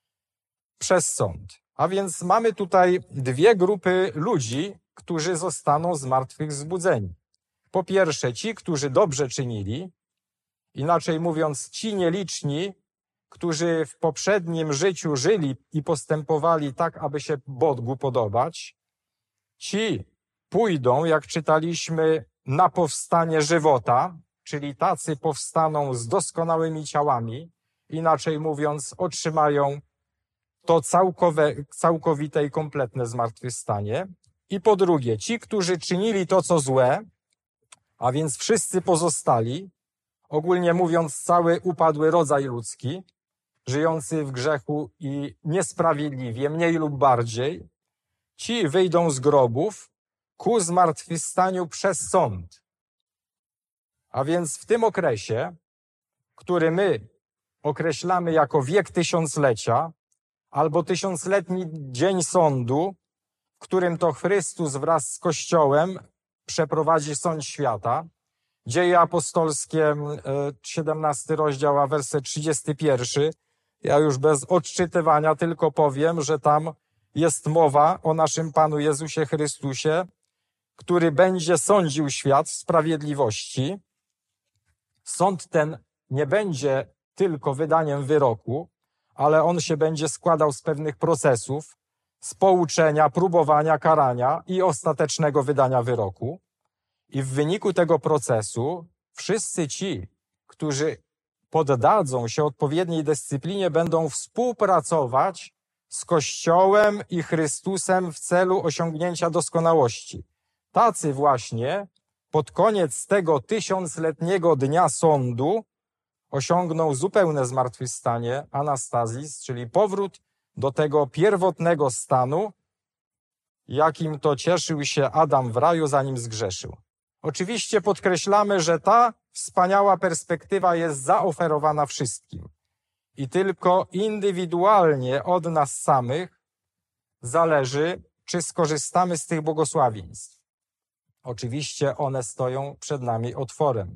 przez sąd. A więc mamy tutaj dwie grupy ludzi, którzy zostaną zmartwychwzbudzeni. Po pierwsze, ci, którzy dobrze czynili, inaczej mówiąc, ci nieliczni, którzy w poprzednim życiu żyli i postępowali tak, aby się Bogu podobać. Ci pójdą, jak czytaliśmy, na powstanie żywota, czyli tacy powstaną z doskonałymi ciałami, inaczej mówiąc, otrzymają to całkowite i kompletne zmartwychwstanie. I po drugie, ci, którzy czynili to, co złe, a więc wszyscy pozostali, ogólnie mówiąc cały upadły rodzaj ludzki, żyjący w grzechu i niesprawiedliwie, mniej lub bardziej, ci wyjdą z grobów ku zmartwychwstaniu przez sąd. A więc w tym okresie, który my określamy jako wiek tysiąclecia, albo tysiącletni dzień sądu, w którym to Chrystus wraz z Kościołem przeprowadzi sąd świata. Dzieje apostolskie, 17 rozdział, a werset 31. Ja już bez odczytywania tylko powiem, że tam jest mowa o naszym Panu Jezusie Chrystusie, który będzie sądził świat w sprawiedliwości. Sąd ten nie będzie tylko wydaniem wyroku, ale on się będzie składał z pewnych procesów, z pouczenia, próbowania, karania i ostatecznego wydania wyroku. I w wyniku tego procesu wszyscy ci, którzy poddadzą się odpowiedniej dyscyplinie, będą współpracować z Kościołem i Chrystusem w celu osiągnięcia doskonałości. Tacy właśnie pod koniec tego tysiącletniego dnia sądu osiągną zupełne zmartwychwstanie, anastazis, czyli powrót do tego pierwotnego stanu, jakim to cieszył się Adam w raju, zanim zgrzeszył. Oczywiście podkreślamy, że ta wspaniała perspektywa jest zaoferowana wszystkim i tylko indywidualnie od nas samych zależy, czy skorzystamy z tych błogosławieństw. Oczywiście one stoją przed nami otworem.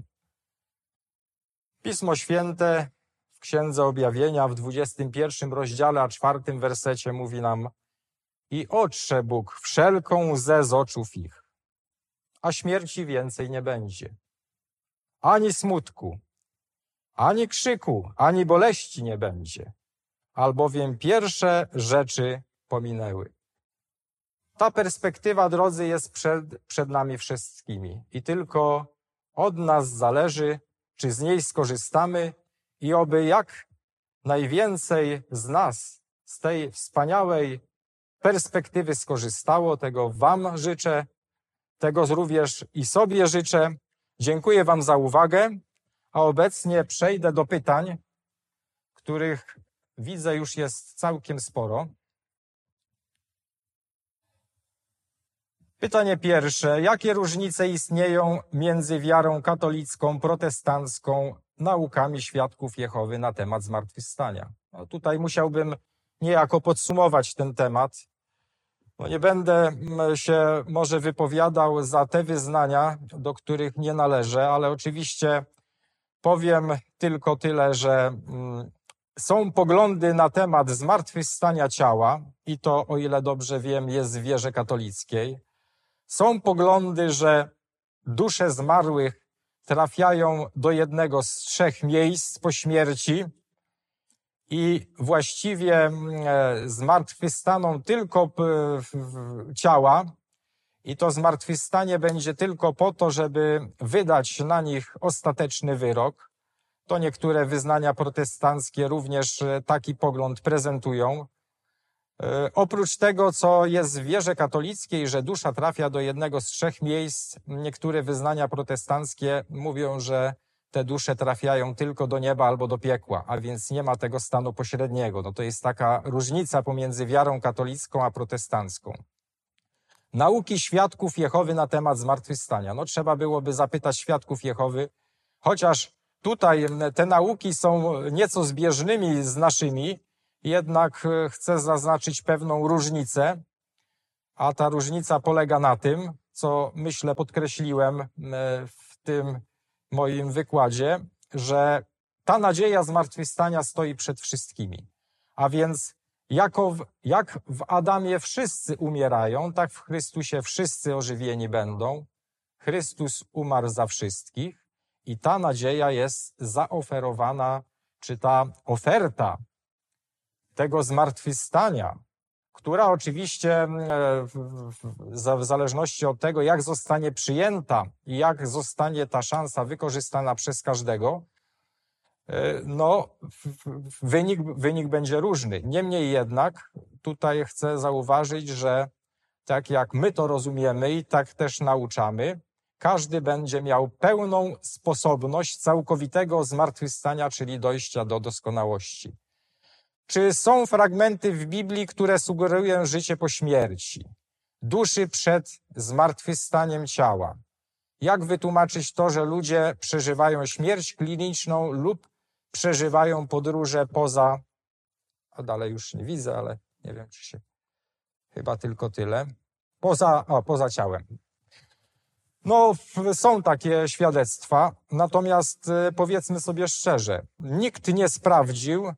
Pismo Święte w Księdze Objawienia w 21 rozdziale, a 4 wersecie mówi nam: i otrze Bóg wszelką łzę z oczów ich, a śmierci więcej nie będzie. ani smutku, ani krzyku, ani boleści nie będzie, albowiem pierwsze rzeczy pominęły. Ta perspektywa, drodzy, jest przed nami wszystkimi i tylko od nas zależy, czy z niej skorzystamy i oby jak najwięcej z nas z tej wspaniałej perspektywy skorzystało. Tego wam życzę, tego również i sobie życzę. Dziękuję wam za uwagę, a obecnie przejdę do pytań, których widzę już jest całkiem sporo. Pytanie pierwsze. Jakie różnice istnieją między wiarą katolicką, protestancką, naukami świadków Jehowy na temat zmartwychwstania? No tutaj musiałbym niejako podsumować ten temat. No nie będę się może wypowiadał za te wyznania, do których nie należę, ale oczywiście powiem tylko tyle, że są poglądy na temat zmartwychwstania ciała i to, o ile dobrze wiem, jest w wierze katolickiej. Są poglądy, że dusze zmarłych trafiają do jednego z 3 miejsc po śmierci i właściwie zmartwychwstaną tylko ciała i to zmartwychwstanie będzie tylko po to, żeby wydać na nich ostateczny wyrok. To niektóre wyznania protestanckie również taki pogląd prezentują. Oprócz tego, co jest w wierze katolickiej, że dusza trafia do jednego z 3 miejsc, niektóre wyznania protestanckie mówią, że te dusze trafiają tylko do nieba albo do piekła, a więc nie ma tego stanu pośredniego. No to jest taka różnica pomiędzy wiarą katolicką a protestancką. Nauki świadków Jehowy na temat zmartwychwstania. No trzeba byłoby zapytać świadków Jehowy, chociaż tutaj te nauki są nieco zbieżnymi z naszymi, jednak chcę zaznaczyć pewną różnicę, a ta różnica polega na tym, co myślę podkreśliłem w tym moim wykładzie, że ta nadzieja zmartwychwstania stoi przed wszystkimi. A więc jak w Adamie wszyscy umierają, tak w Chrystusie wszyscy ożywieni będą. Chrystus umarł za wszystkich i ta nadzieja jest zaoferowana, czy ta oferta tego zmartwychwstania, która oczywiście w zależności od tego, jak zostanie przyjęta i jak zostanie ta szansa wykorzystana przez każdego, no wynik będzie różny. Niemniej jednak tutaj chcę zauważyć, że tak jak my to rozumiemy i tak też nauczamy, każdy będzie miał pełną sposobność całkowitego zmartwychwstania, czyli dojścia do doskonałości. Czy są fragmenty w Biblii, które sugerują życie po śmierci, duszy przed zmartwychwstaniem ciała? Jak wytłumaczyć to, że ludzie przeżywają śmierć kliniczną lub przeżywają podróże poza, a dalej już nie widzę, ale nie wiem, czy się, chyba tylko tyle, poza ciałem. No, są takie świadectwa, natomiast powiedzmy sobie szczerze, nikt nie sprawdził,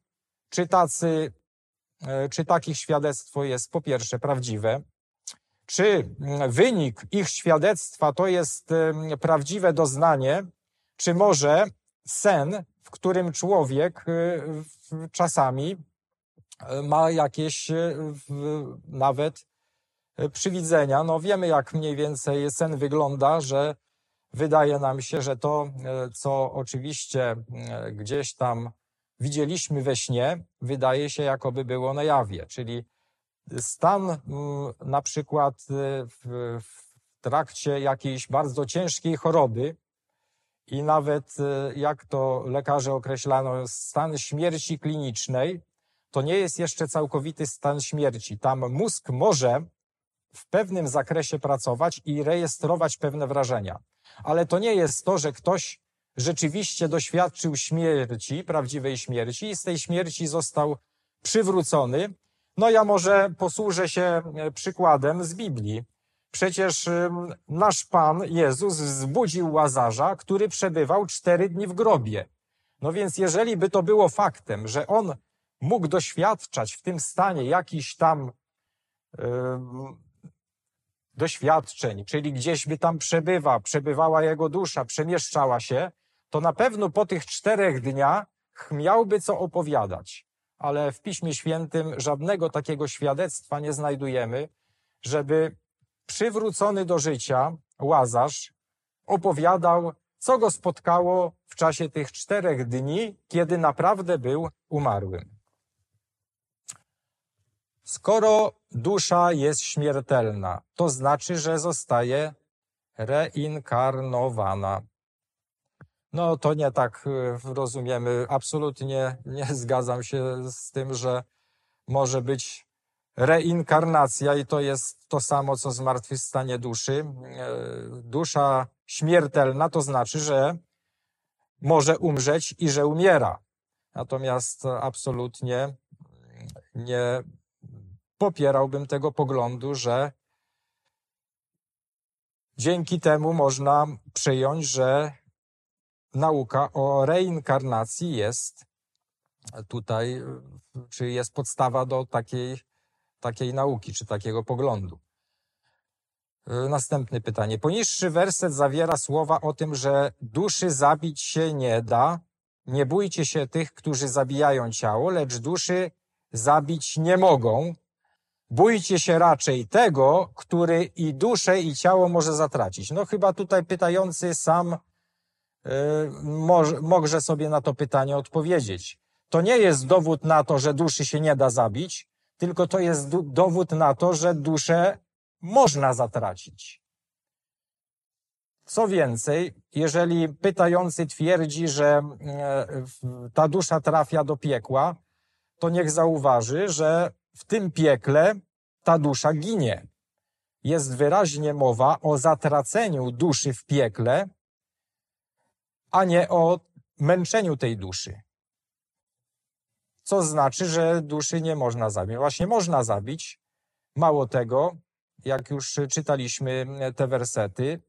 czy takich świadectwo jest po pierwsze prawdziwe, czy wynik ich świadectwa to jest prawdziwe doznanie, czy może sen, w którym człowiek czasami ma jakieś nawet przywidzenia. No wiemy, jak mniej więcej sen wygląda, że wydaje nam się, że to, co oczywiście gdzieś tam widzieliśmy we śnie, wydaje się, jakoby było na jawie, czyli stan na przykład w trakcie jakiejś bardzo ciężkiej choroby i nawet, jak to lekarze określano, stan śmierci klinicznej, to nie jest jeszcze całkowity stan śmierci. Tam mózg może w pewnym zakresie pracować i rejestrować pewne wrażenia. Ale to nie jest to, że ktoś rzeczywiście doświadczył śmierci, prawdziwej śmierci i z tej śmierci został przywrócony. No ja może posłużę się przykładem z Biblii. Przecież nasz Pan Jezus wzbudził Łazarza, który przebywał 4 dni w grobie. No więc jeżeli by to było faktem, że on mógł doświadczać w tym stanie jakichś tam doświadczeń, czyli gdzieś by tam przebywała jego dusza, przemieszczała się, to na pewno po tych 4 dniach miałby co opowiadać. Ale w Piśmie Świętym żadnego takiego świadectwa nie znajdujemy, żeby przywrócony do życia Łazarz opowiadał, co go spotkało w czasie tych 4 dni, kiedy naprawdę był umarłym. Skoro dusza jest śmiertelna, to znaczy, że zostaje reinkarnowana. No to nie tak rozumiemy. Absolutnie nie zgadzam się z tym, że może być reinkarnacja i to jest to samo, co zmartwychwstanie duszy. Dusza śmiertelna to znaczy, że może umrzeć i że umiera. Natomiast absolutnie nie popierałbym tego poglądu, że dzięki temu można przyjąć, że nauka o reinkarnacji jest tutaj, czy jest podstawa do takiej nauki, czy takiego poglądu. Następne pytanie. Poniższy werset zawiera słowa o tym, że duszy zabić się nie da. Nie bójcie się tych, którzy zabijają ciało, lecz duszy zabić nie mogą. Bójcie się raczej tego, który i duszę, i ciało może zatracić. No chyba tutaj pytający sam może sobie na to pytanie odpowiedzieć. To nie jest dowód na to, że duszy się nie da zabić, tylko to jest dowód na to, że duszę można zatracić. Co więcej, jeżeli pytający twierdzi, że ta dusza trafia do piekła, to niech zauważy, że w tym piekle ta dusza ginie. Jest wyraźnie mowa o zatraceniu duszy w piekle, a nie o męczeniu tej duszy. Co znaczy, że duszy nie można zabić. Właśnie można zabić. Mało tego, jak już czytaliśmy te wersety,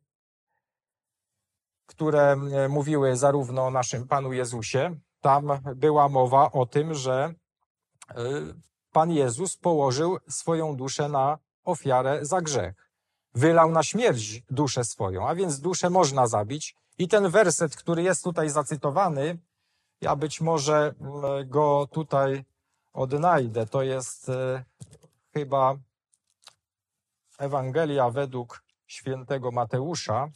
które mówiły zarówno o naszym Panu Jezusie, tam była mowa o tym, że Pan Jezus położył swoją duszę na ofiarę za grzech. Wylał na śmierć duszę swoją, a więc duszę można zabić. I ten werset, który jest tutaj zacytowany, ja być może go tutaj odnajdę. To jest chyba Ewangelia według świętego Mateusza.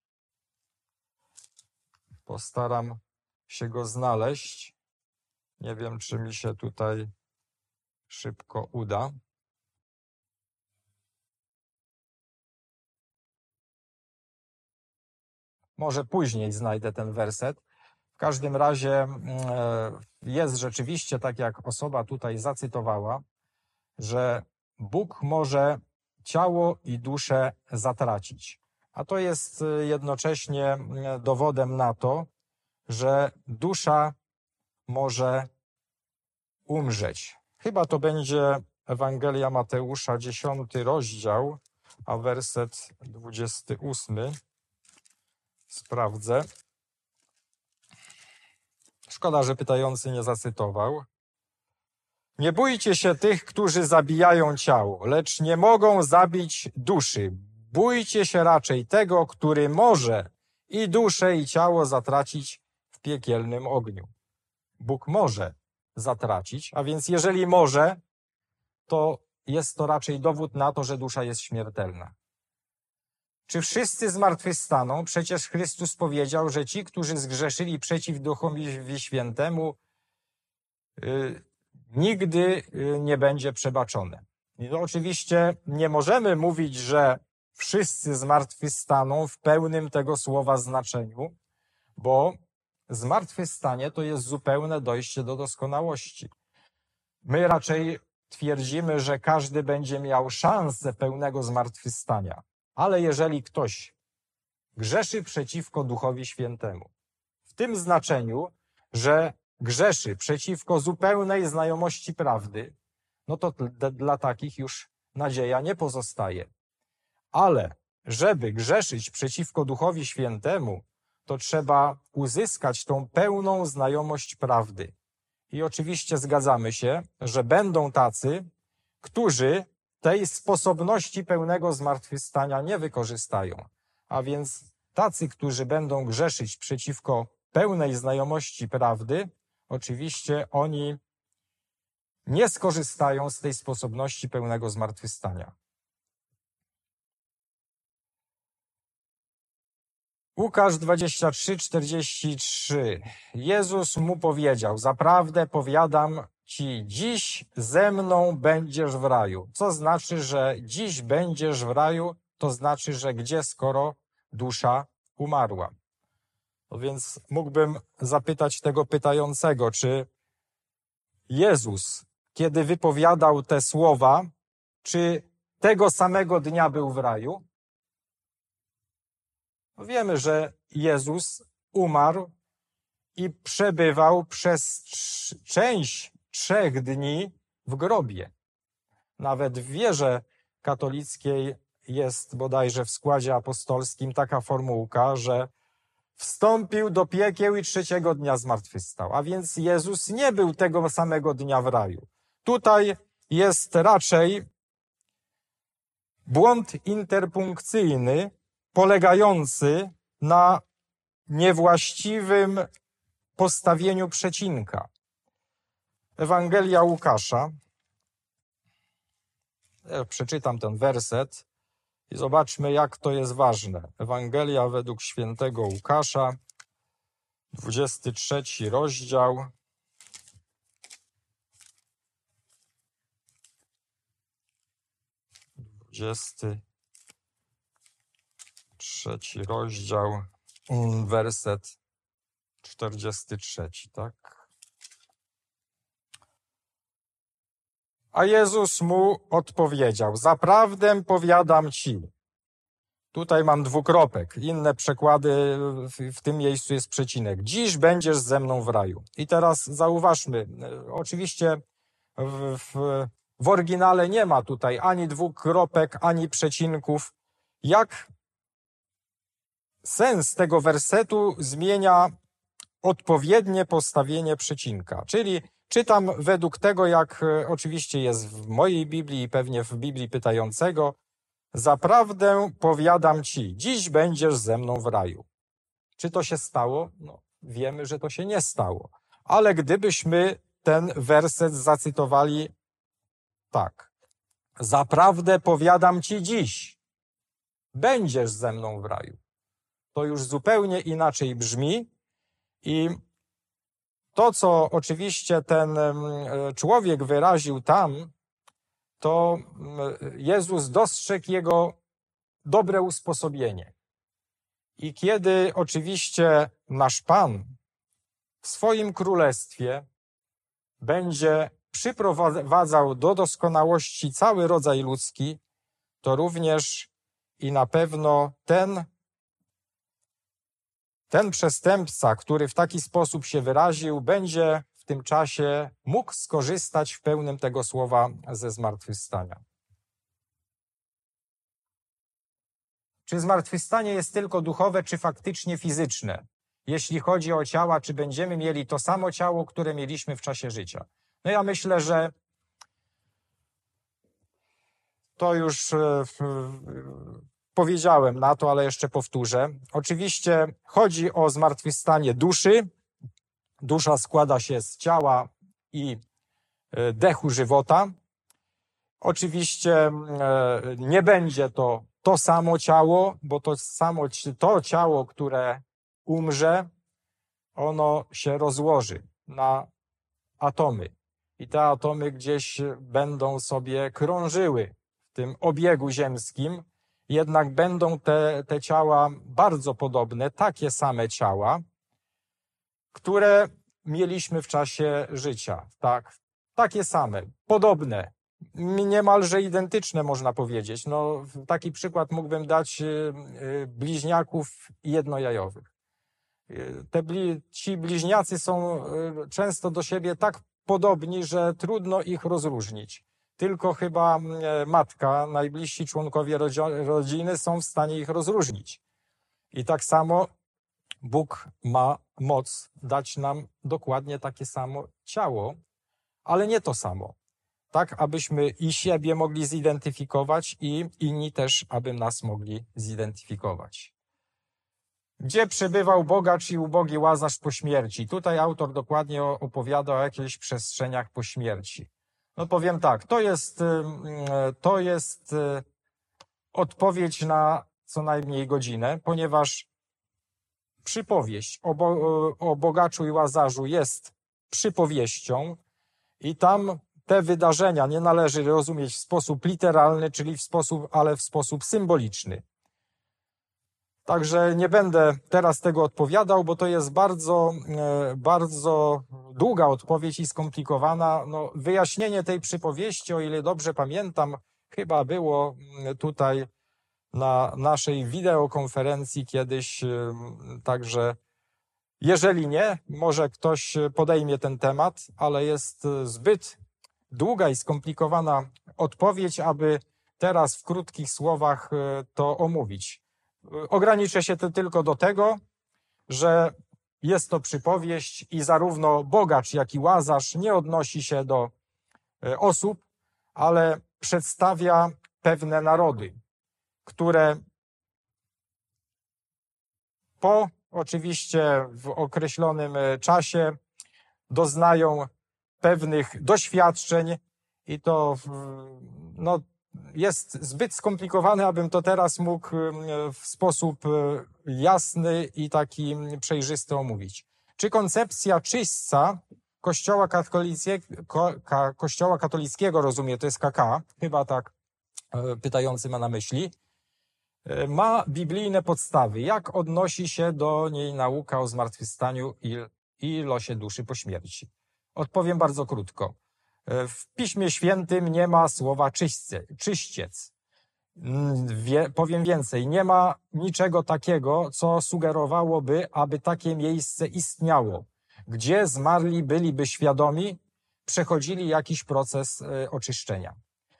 Postaram się go znaleźć. Nie wiem, czy mi się tutaj szybko uda. Może później znajdę ten werset. W każdym razie jest rzeczywiście, tak jak osoba tutaj zacytowała, że Bóg może ciało i duszę zatracić. A to jest jednocześnie dowodem na to, że dusza może umrzeć. Chyba to będzie Ewangelia Mateusza, 10 rozdział, a werset 28. Sprawdzę. Szkoda, że pytający nie zacytował. Nie bójcie się tych, którzy zabijają ciało, lecz nie mogą zabić duszy. Bójcie się raczej tego, który może i duszę, i ciało zatracić w piekielnym ogniu. Bóg może zatracić, a więc jeżeli może, to jest to raczej dowód na to, że dusza jest śmiertelna. Czy wszyscy zmartwychwstaną? Przecież Chrystus powiedział, że ci, którzy zgrzeszyli przeciw Duchowi Świętemu, nigdy nie będzie przebaczone. I to oczywiście nie możemy mówić, że wszyscy zmartwychwstaną w pełnym tego słowa znaczeniu, bo zmartwychwstanie to jest zupełne dojście do doskonałości. My raczej twierdzimy, że każdy będzie miał szansę pełnego zmartwychwstania. Ale jeżeli ktoś grzeszy przeciwko Duchowi Świętemu, w tym znaczeniu, że grzeszy przeciwko zupełnej znajomości prawdy, no to dla takich już nadzieja nie pozostaje. Ale żeby grzeszyć przeciwko Duchowi Świętemu, to trzeba uzyskać tą pełną znajomość prawdy. I oczywiście zgadzamy się, że będą tacy, którzy tej sposobności pełnego zmartwychwstania nie wykorzystają. A więc tacy, którzy będą grzeszyć przeciwko pełnej znajomości prawdy, oczywiście oni nie skorzystają z tej sposobności pełnego zmartwychwstania. Łukasz 23:43. Jezus mu powiedział: zaprawdę powiadam ci, dziś ze mną będziesz w raju. Co znaczy, że dziś będziesz w raju? To znaczy, że gdzie, skoro dusza umarła? No więc mógłbym zapytać tego pytającego, czy Jezus, kiedy wypowiadał te słowa, czy tego samego dnia był w raju? Wiemy, że Jezus umarł i przebywał przez część 3 dni w grobie. Nawet w wierze katolickiej jest bodajże w składzie apostolskim taka formułka, że wstąpił do piekieł i 3 dnia zmartwychwstał. A więc Jezus nie był tego samego dnia w raju. Tutaj jest raczej błąd interpunkcyjny polegający na niewłaściwym postawieniu przecinka. Ewangelia Łukasza. Ja przeczytam ten werset i zobaczmy, jak to jest ważne. Ewangelia według świętego Łukasza, 23 rozdział. Trzeci rozdział, werset 43, tak? A Jezus mu odpowiedział: zaprawdę powiadam ci. Tutaj mam dwukropek. Inne przekłady, w tym miejscu jest przecinek. Dziś będziesz ze mną w raju. I teraz zauważmy, oczywiście w oryginale nie ma tutaj ani dwukropek, ani przecinków. Jak sens tego wersetu zmienia odpowiednie postawienie przecinka. Czyli czytam według tego, jak oczywiście jest w mojej Biblii i pewnie w Biblii pytającego: zaprawdę powiadam ci, dziś będziesz ze mną w raju. Czy to się stało? No, wiemy, że to się nie stało. Ale gdybyśmy ten werset zacytowali tak: zaprawdę powiadam ci dziś, będziesz ze mną w raju. To już zupełnie inaczej brzmi i to, co oczywiście ten człowiek wyraził tam, to Jezus dostrzegł jego dobre usposobienie. I kiedy oczywiście nasz Pan w swoim królestwie będzie przyprowadzał do doskonałości cały rodzaj ludzki, to również i na pewno ten przestępca, który w taki sposób się wyraził, będzie w tym czasie mógł skorzystać w pełnym tego słowa ze zmartwychwstania. Czy zmartwychwstanie jest tylko duchowe, czy faktycznie fizyczne? Jeśli chodzi o ciała, czy będziemy mieli to samo ciało, które mieliśmy w czasie życia? No ja myślę, że to już powiedziałem na to, ale jeszcze powtórzę. Oczywiście chodzi o zmartwychwstanie duszy. Dusza składa się z ciała i dechu żywota. Oczywiście nie będzie to samo ciało, bo to ciało, które umrze, ono się rozłoży na atomy. I te atomy gdzieś będą sobie krążyły w tym obiegu ziemskim. Jednak będą te ciała bardzo podobne, takie same ciała, które mieliśmy w czasie życia. Tak? Takie same, podobne, niemalże identyczne można powiedzieć. No, taki przykład mógłbym dać bliźniaków jednojajowych. Ci bliźniacy są często do siebie tak podobni, że trudno ich rozróżnić. Tylko chyba matka, najbliżsi członkowie rodziny są w stanie ich rozróżnić. I tak samo Bóg ma moc dać nam dokładnie takie samo ciało, ale nie to samo. Tak, abyśmy i siebie mogli zidentyfikować, i inni też, aby nas mogli zidentyfikować. gdzie przebywał bogacz i ubogi Łazarz po śmierci. Tutaj autor dokładnie opowiada o jakichś przestrzeniach po śmierci. No powiem tak, to jest odpowiedź na co najmniej godzinę, ponieważ przypowieść o bogaczu i Łazarzu jest przypowieścią i tam te wydarzenia nie należy rozumieć w sposób literalny, czyli ale w sposób symboliczny. Także nie będę teraz tego odpowiadał, bo to jest bardzo długa odpowiedź i skomplikowana. No, wyjaśnienie tej przypowieści, o ile dobrze pamiętam, chyba było tutaj na naszej wideokonferencji kiedyś. Także jeżeli nie, może ktoś podejmie ten temat, ale jest zbyt długa i skomplikowana odpowiedź, aby teraz w krótkich słowach to omówić. Ograniczę się tylko do tego, że jest to przypowieść i zarówno bogacz, jak i Łazarz nie odnosi się do osób, ale przedstawia pewne narody, które oczywiście w określonym czasie doznają pewnych doświadczeń i to jest zbyt skomplikowane, abym to teraz mógł w sposób jasny i taki przejrzysty omówić. Czy koncepcja czyśćca Kościoła katolickiego, rozumiem, to jest KK, chyba tak pytający ma na myśli, ma biblijne podstawy? Jak odnosi się do niej nauka o zmartwychwstaniu i losie duszy po śmierci? Odpowiem bardzo krótko. W Piśmie Świętym nie ma słowa czyściec. Powiem więcej, nie ma niczego takiego, co sugerowałoby, aby takie miejsce istniało, gdzie zmarli byliby świadomi, przechodzili jakiś proces oczyszczenia.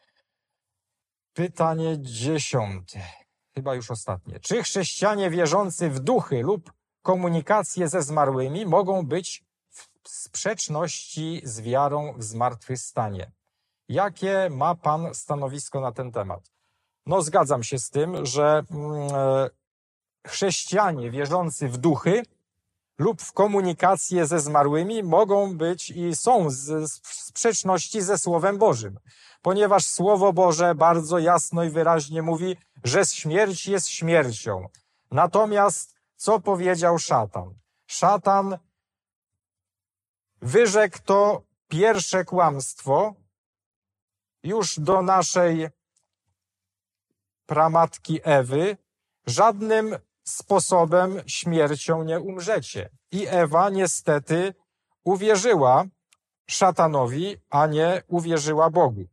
Pytanie 10, chyba już ostatnie. Czy chrześcijanie wierzący w duchy lub komunikację ze zmarłymi mogą być w sprzeczności z wiarą w zmartwychwstanie? Jakie ma Pan stanowisko na ten temat? No, zgadzam się z tym, że chrześcijanie wierzący w duchy lub w komunikację ze zmarłymi mogą być i są w sprzeczności ze Słowem Bożym, ponieważ Słowo Boże bardzo jasno i wyraźnie mówi, że śmierć jest śmiercią. Natomiast co powiedział szatan? Szatan wyrzekł to pierwsze kłamstwo już do naszej pramatki Ewy: żadnym sposobem śmiercią nie umrzecie. I Ewa niestety uwierzyła szatanowi, a nie uwierzyła Bogu.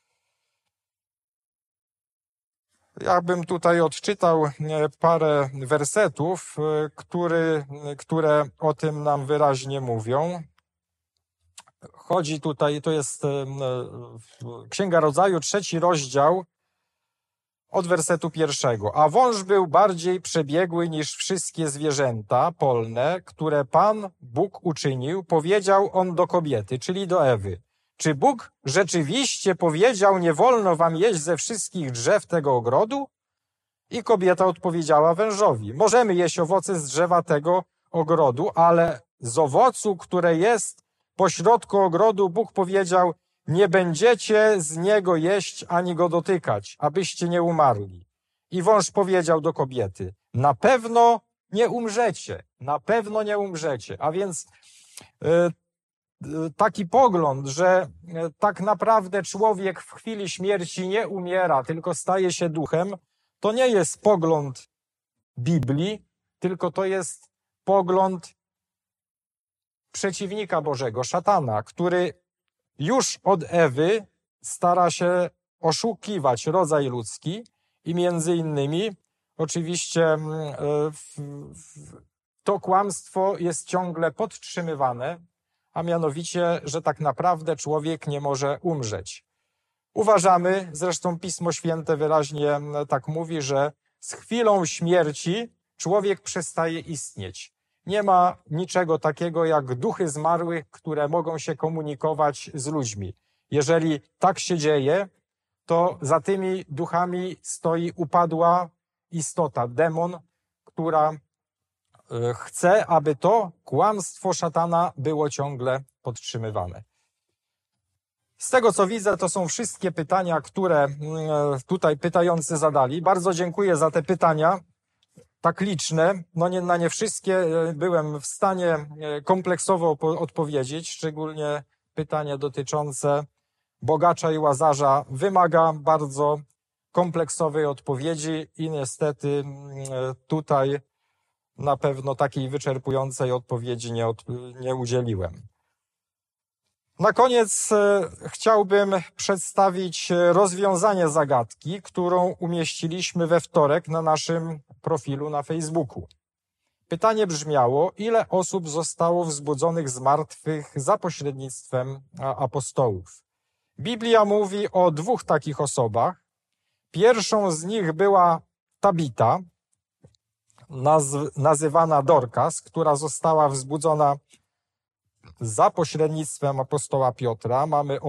Ja bym tutaj odczytał parę wersetów, które o tym nam wyraźnie mówią. Chodzi tutaj, to jest Księga Rodzaju, 3 rozdział, od wersetu 1. A wąż był bardziej przebiegły niż wszystkie zwierzęta polne, które Pan Bóg uczynił, powiedział on do kobiety, czyli do Ewy. Czy Bóg rzeczywiście powiedział, nie wolno wam jeść ze wszystkich drzew tego ogrodu? I kobieta odpowiedziała wężowi, możemy jeść owoce z drzewa tego ogrodu, ale z owocu, które jest pośrodku ogrodu, Bóg powiedział, nie będziecie z niego jeść ani go dotykać, abyście nie umarli. I wąż powiedział do kobiety, na pewno nie umrzecie, na pewno nie umrzecie. A więc taki pogląd, że tak naprawdę człowiek w chwili śmierci nie umiera, tylko staje się duchem, to nie jest pogląd Biblii, tylko to jest pogląd przeciwnika Bożego, szatana, który już od Ewy stara się oszukiwać rodzaj ludzki i między innymi oczywiście to kłamstwo jest ciągle podtrzymywane, a mianowicie, że tak naprawdę człowiek nie może umrzeć. Uważamy, zresztą Pismo Święte wyraźnie tak mówi, że z chwilą śmierci człowiek przestaje istnieć. Nie ma niczego takiego jak duchy zmarłych, które mogą się komunikować z ludźmi. Jeżeli tak się dzieje, to za tymi duchami stoi upadła istota, demon, która chce, aby to kłamstwo szatana było ciągle podtrzymywane. Z tego, co widzę, to są wszystkie pytania, które tutaj pytający zadali. Bardzo dziękuję za te pytania, tak liczne. No na nie wszystkie byłem w stanie kompleksowo odpowiedzieć, szczególnie pytanie dotyczące bogacza i Łazarza wymaga bardzo kompleksowej odpowiedzi i niestety tutaj na pewno takiej wyczerpującej odpowiedzi nie udzieliłem. Na koniec chciałbym przedstawić rozwiązanie zagadki, którą umieściliśmy we wtorek na naszym profilu na Facebooku. Pytanie brzmiało, ile osób zostało wzbudzonych z martwych za pośrednictwem apostołów? Biblia mówi o 2 takich osobach. Pierwszą z nich była Tabita, nazywana Dorkas, która została wzbudzona za pośrednictwem apostoła Piotra. Mamy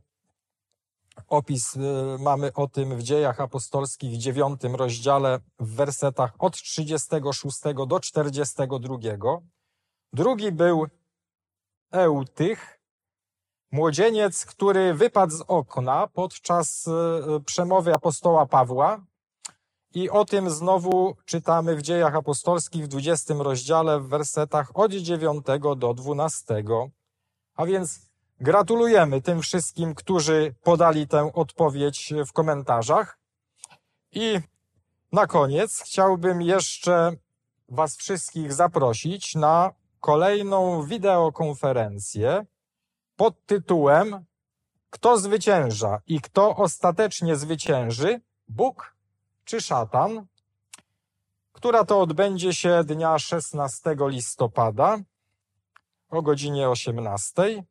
o tym w Dziejach Apostolskich w 9 rozdziale w wersetach od 36 do 42. Drugi był Eutych, młodzieniec, który wypadł z okna podczas przemowy apostoła Pawła. I o tym znowu czytamy w Dziejach Apostolskich w 20 rozdziale w wersetach od 9 do 12. A więc gratulujemy tym wszystkim, którzy podali tę odpowiedź w komentarzach. I na koniec chciałbym jeszcze Was wszystkich zaprosić na kolejną wideokonferencję pod tytułem Kto zwycięża i kto ostatecznie zwycięży? Bóg czy szatan? Która to odbędzie się dnia 16 listopada o godzinie 18.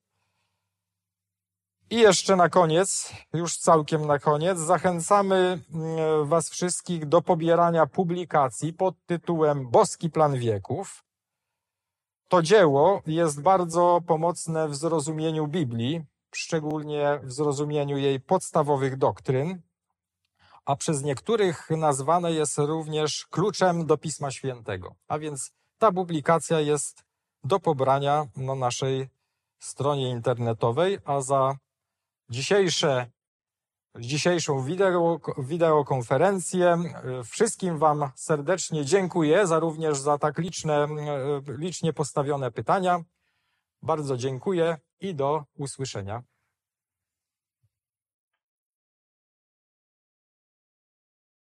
I jeszcze na koniec, już całkiem na koniec, zachęcamy Was wszystkich do pobierania publikacji pod tytułem Boski Plan Wieków. To dzieło jest bardzo pomocne w zrozumieniu Biblii, szczególnie w zrozumieniu jej podstawowych doktryn, a przez niektórych nazwane jest również kluczem do Pisma Świętego. A więc ta publikacja jest do pobrania na naszej stronie internetowej, a za dzisiejszą wideokonferencję wszystkim Wam serdecznie dziękuję, również za tak licznie postawione pytania. Bardzo dziękuję i do usłyszenia.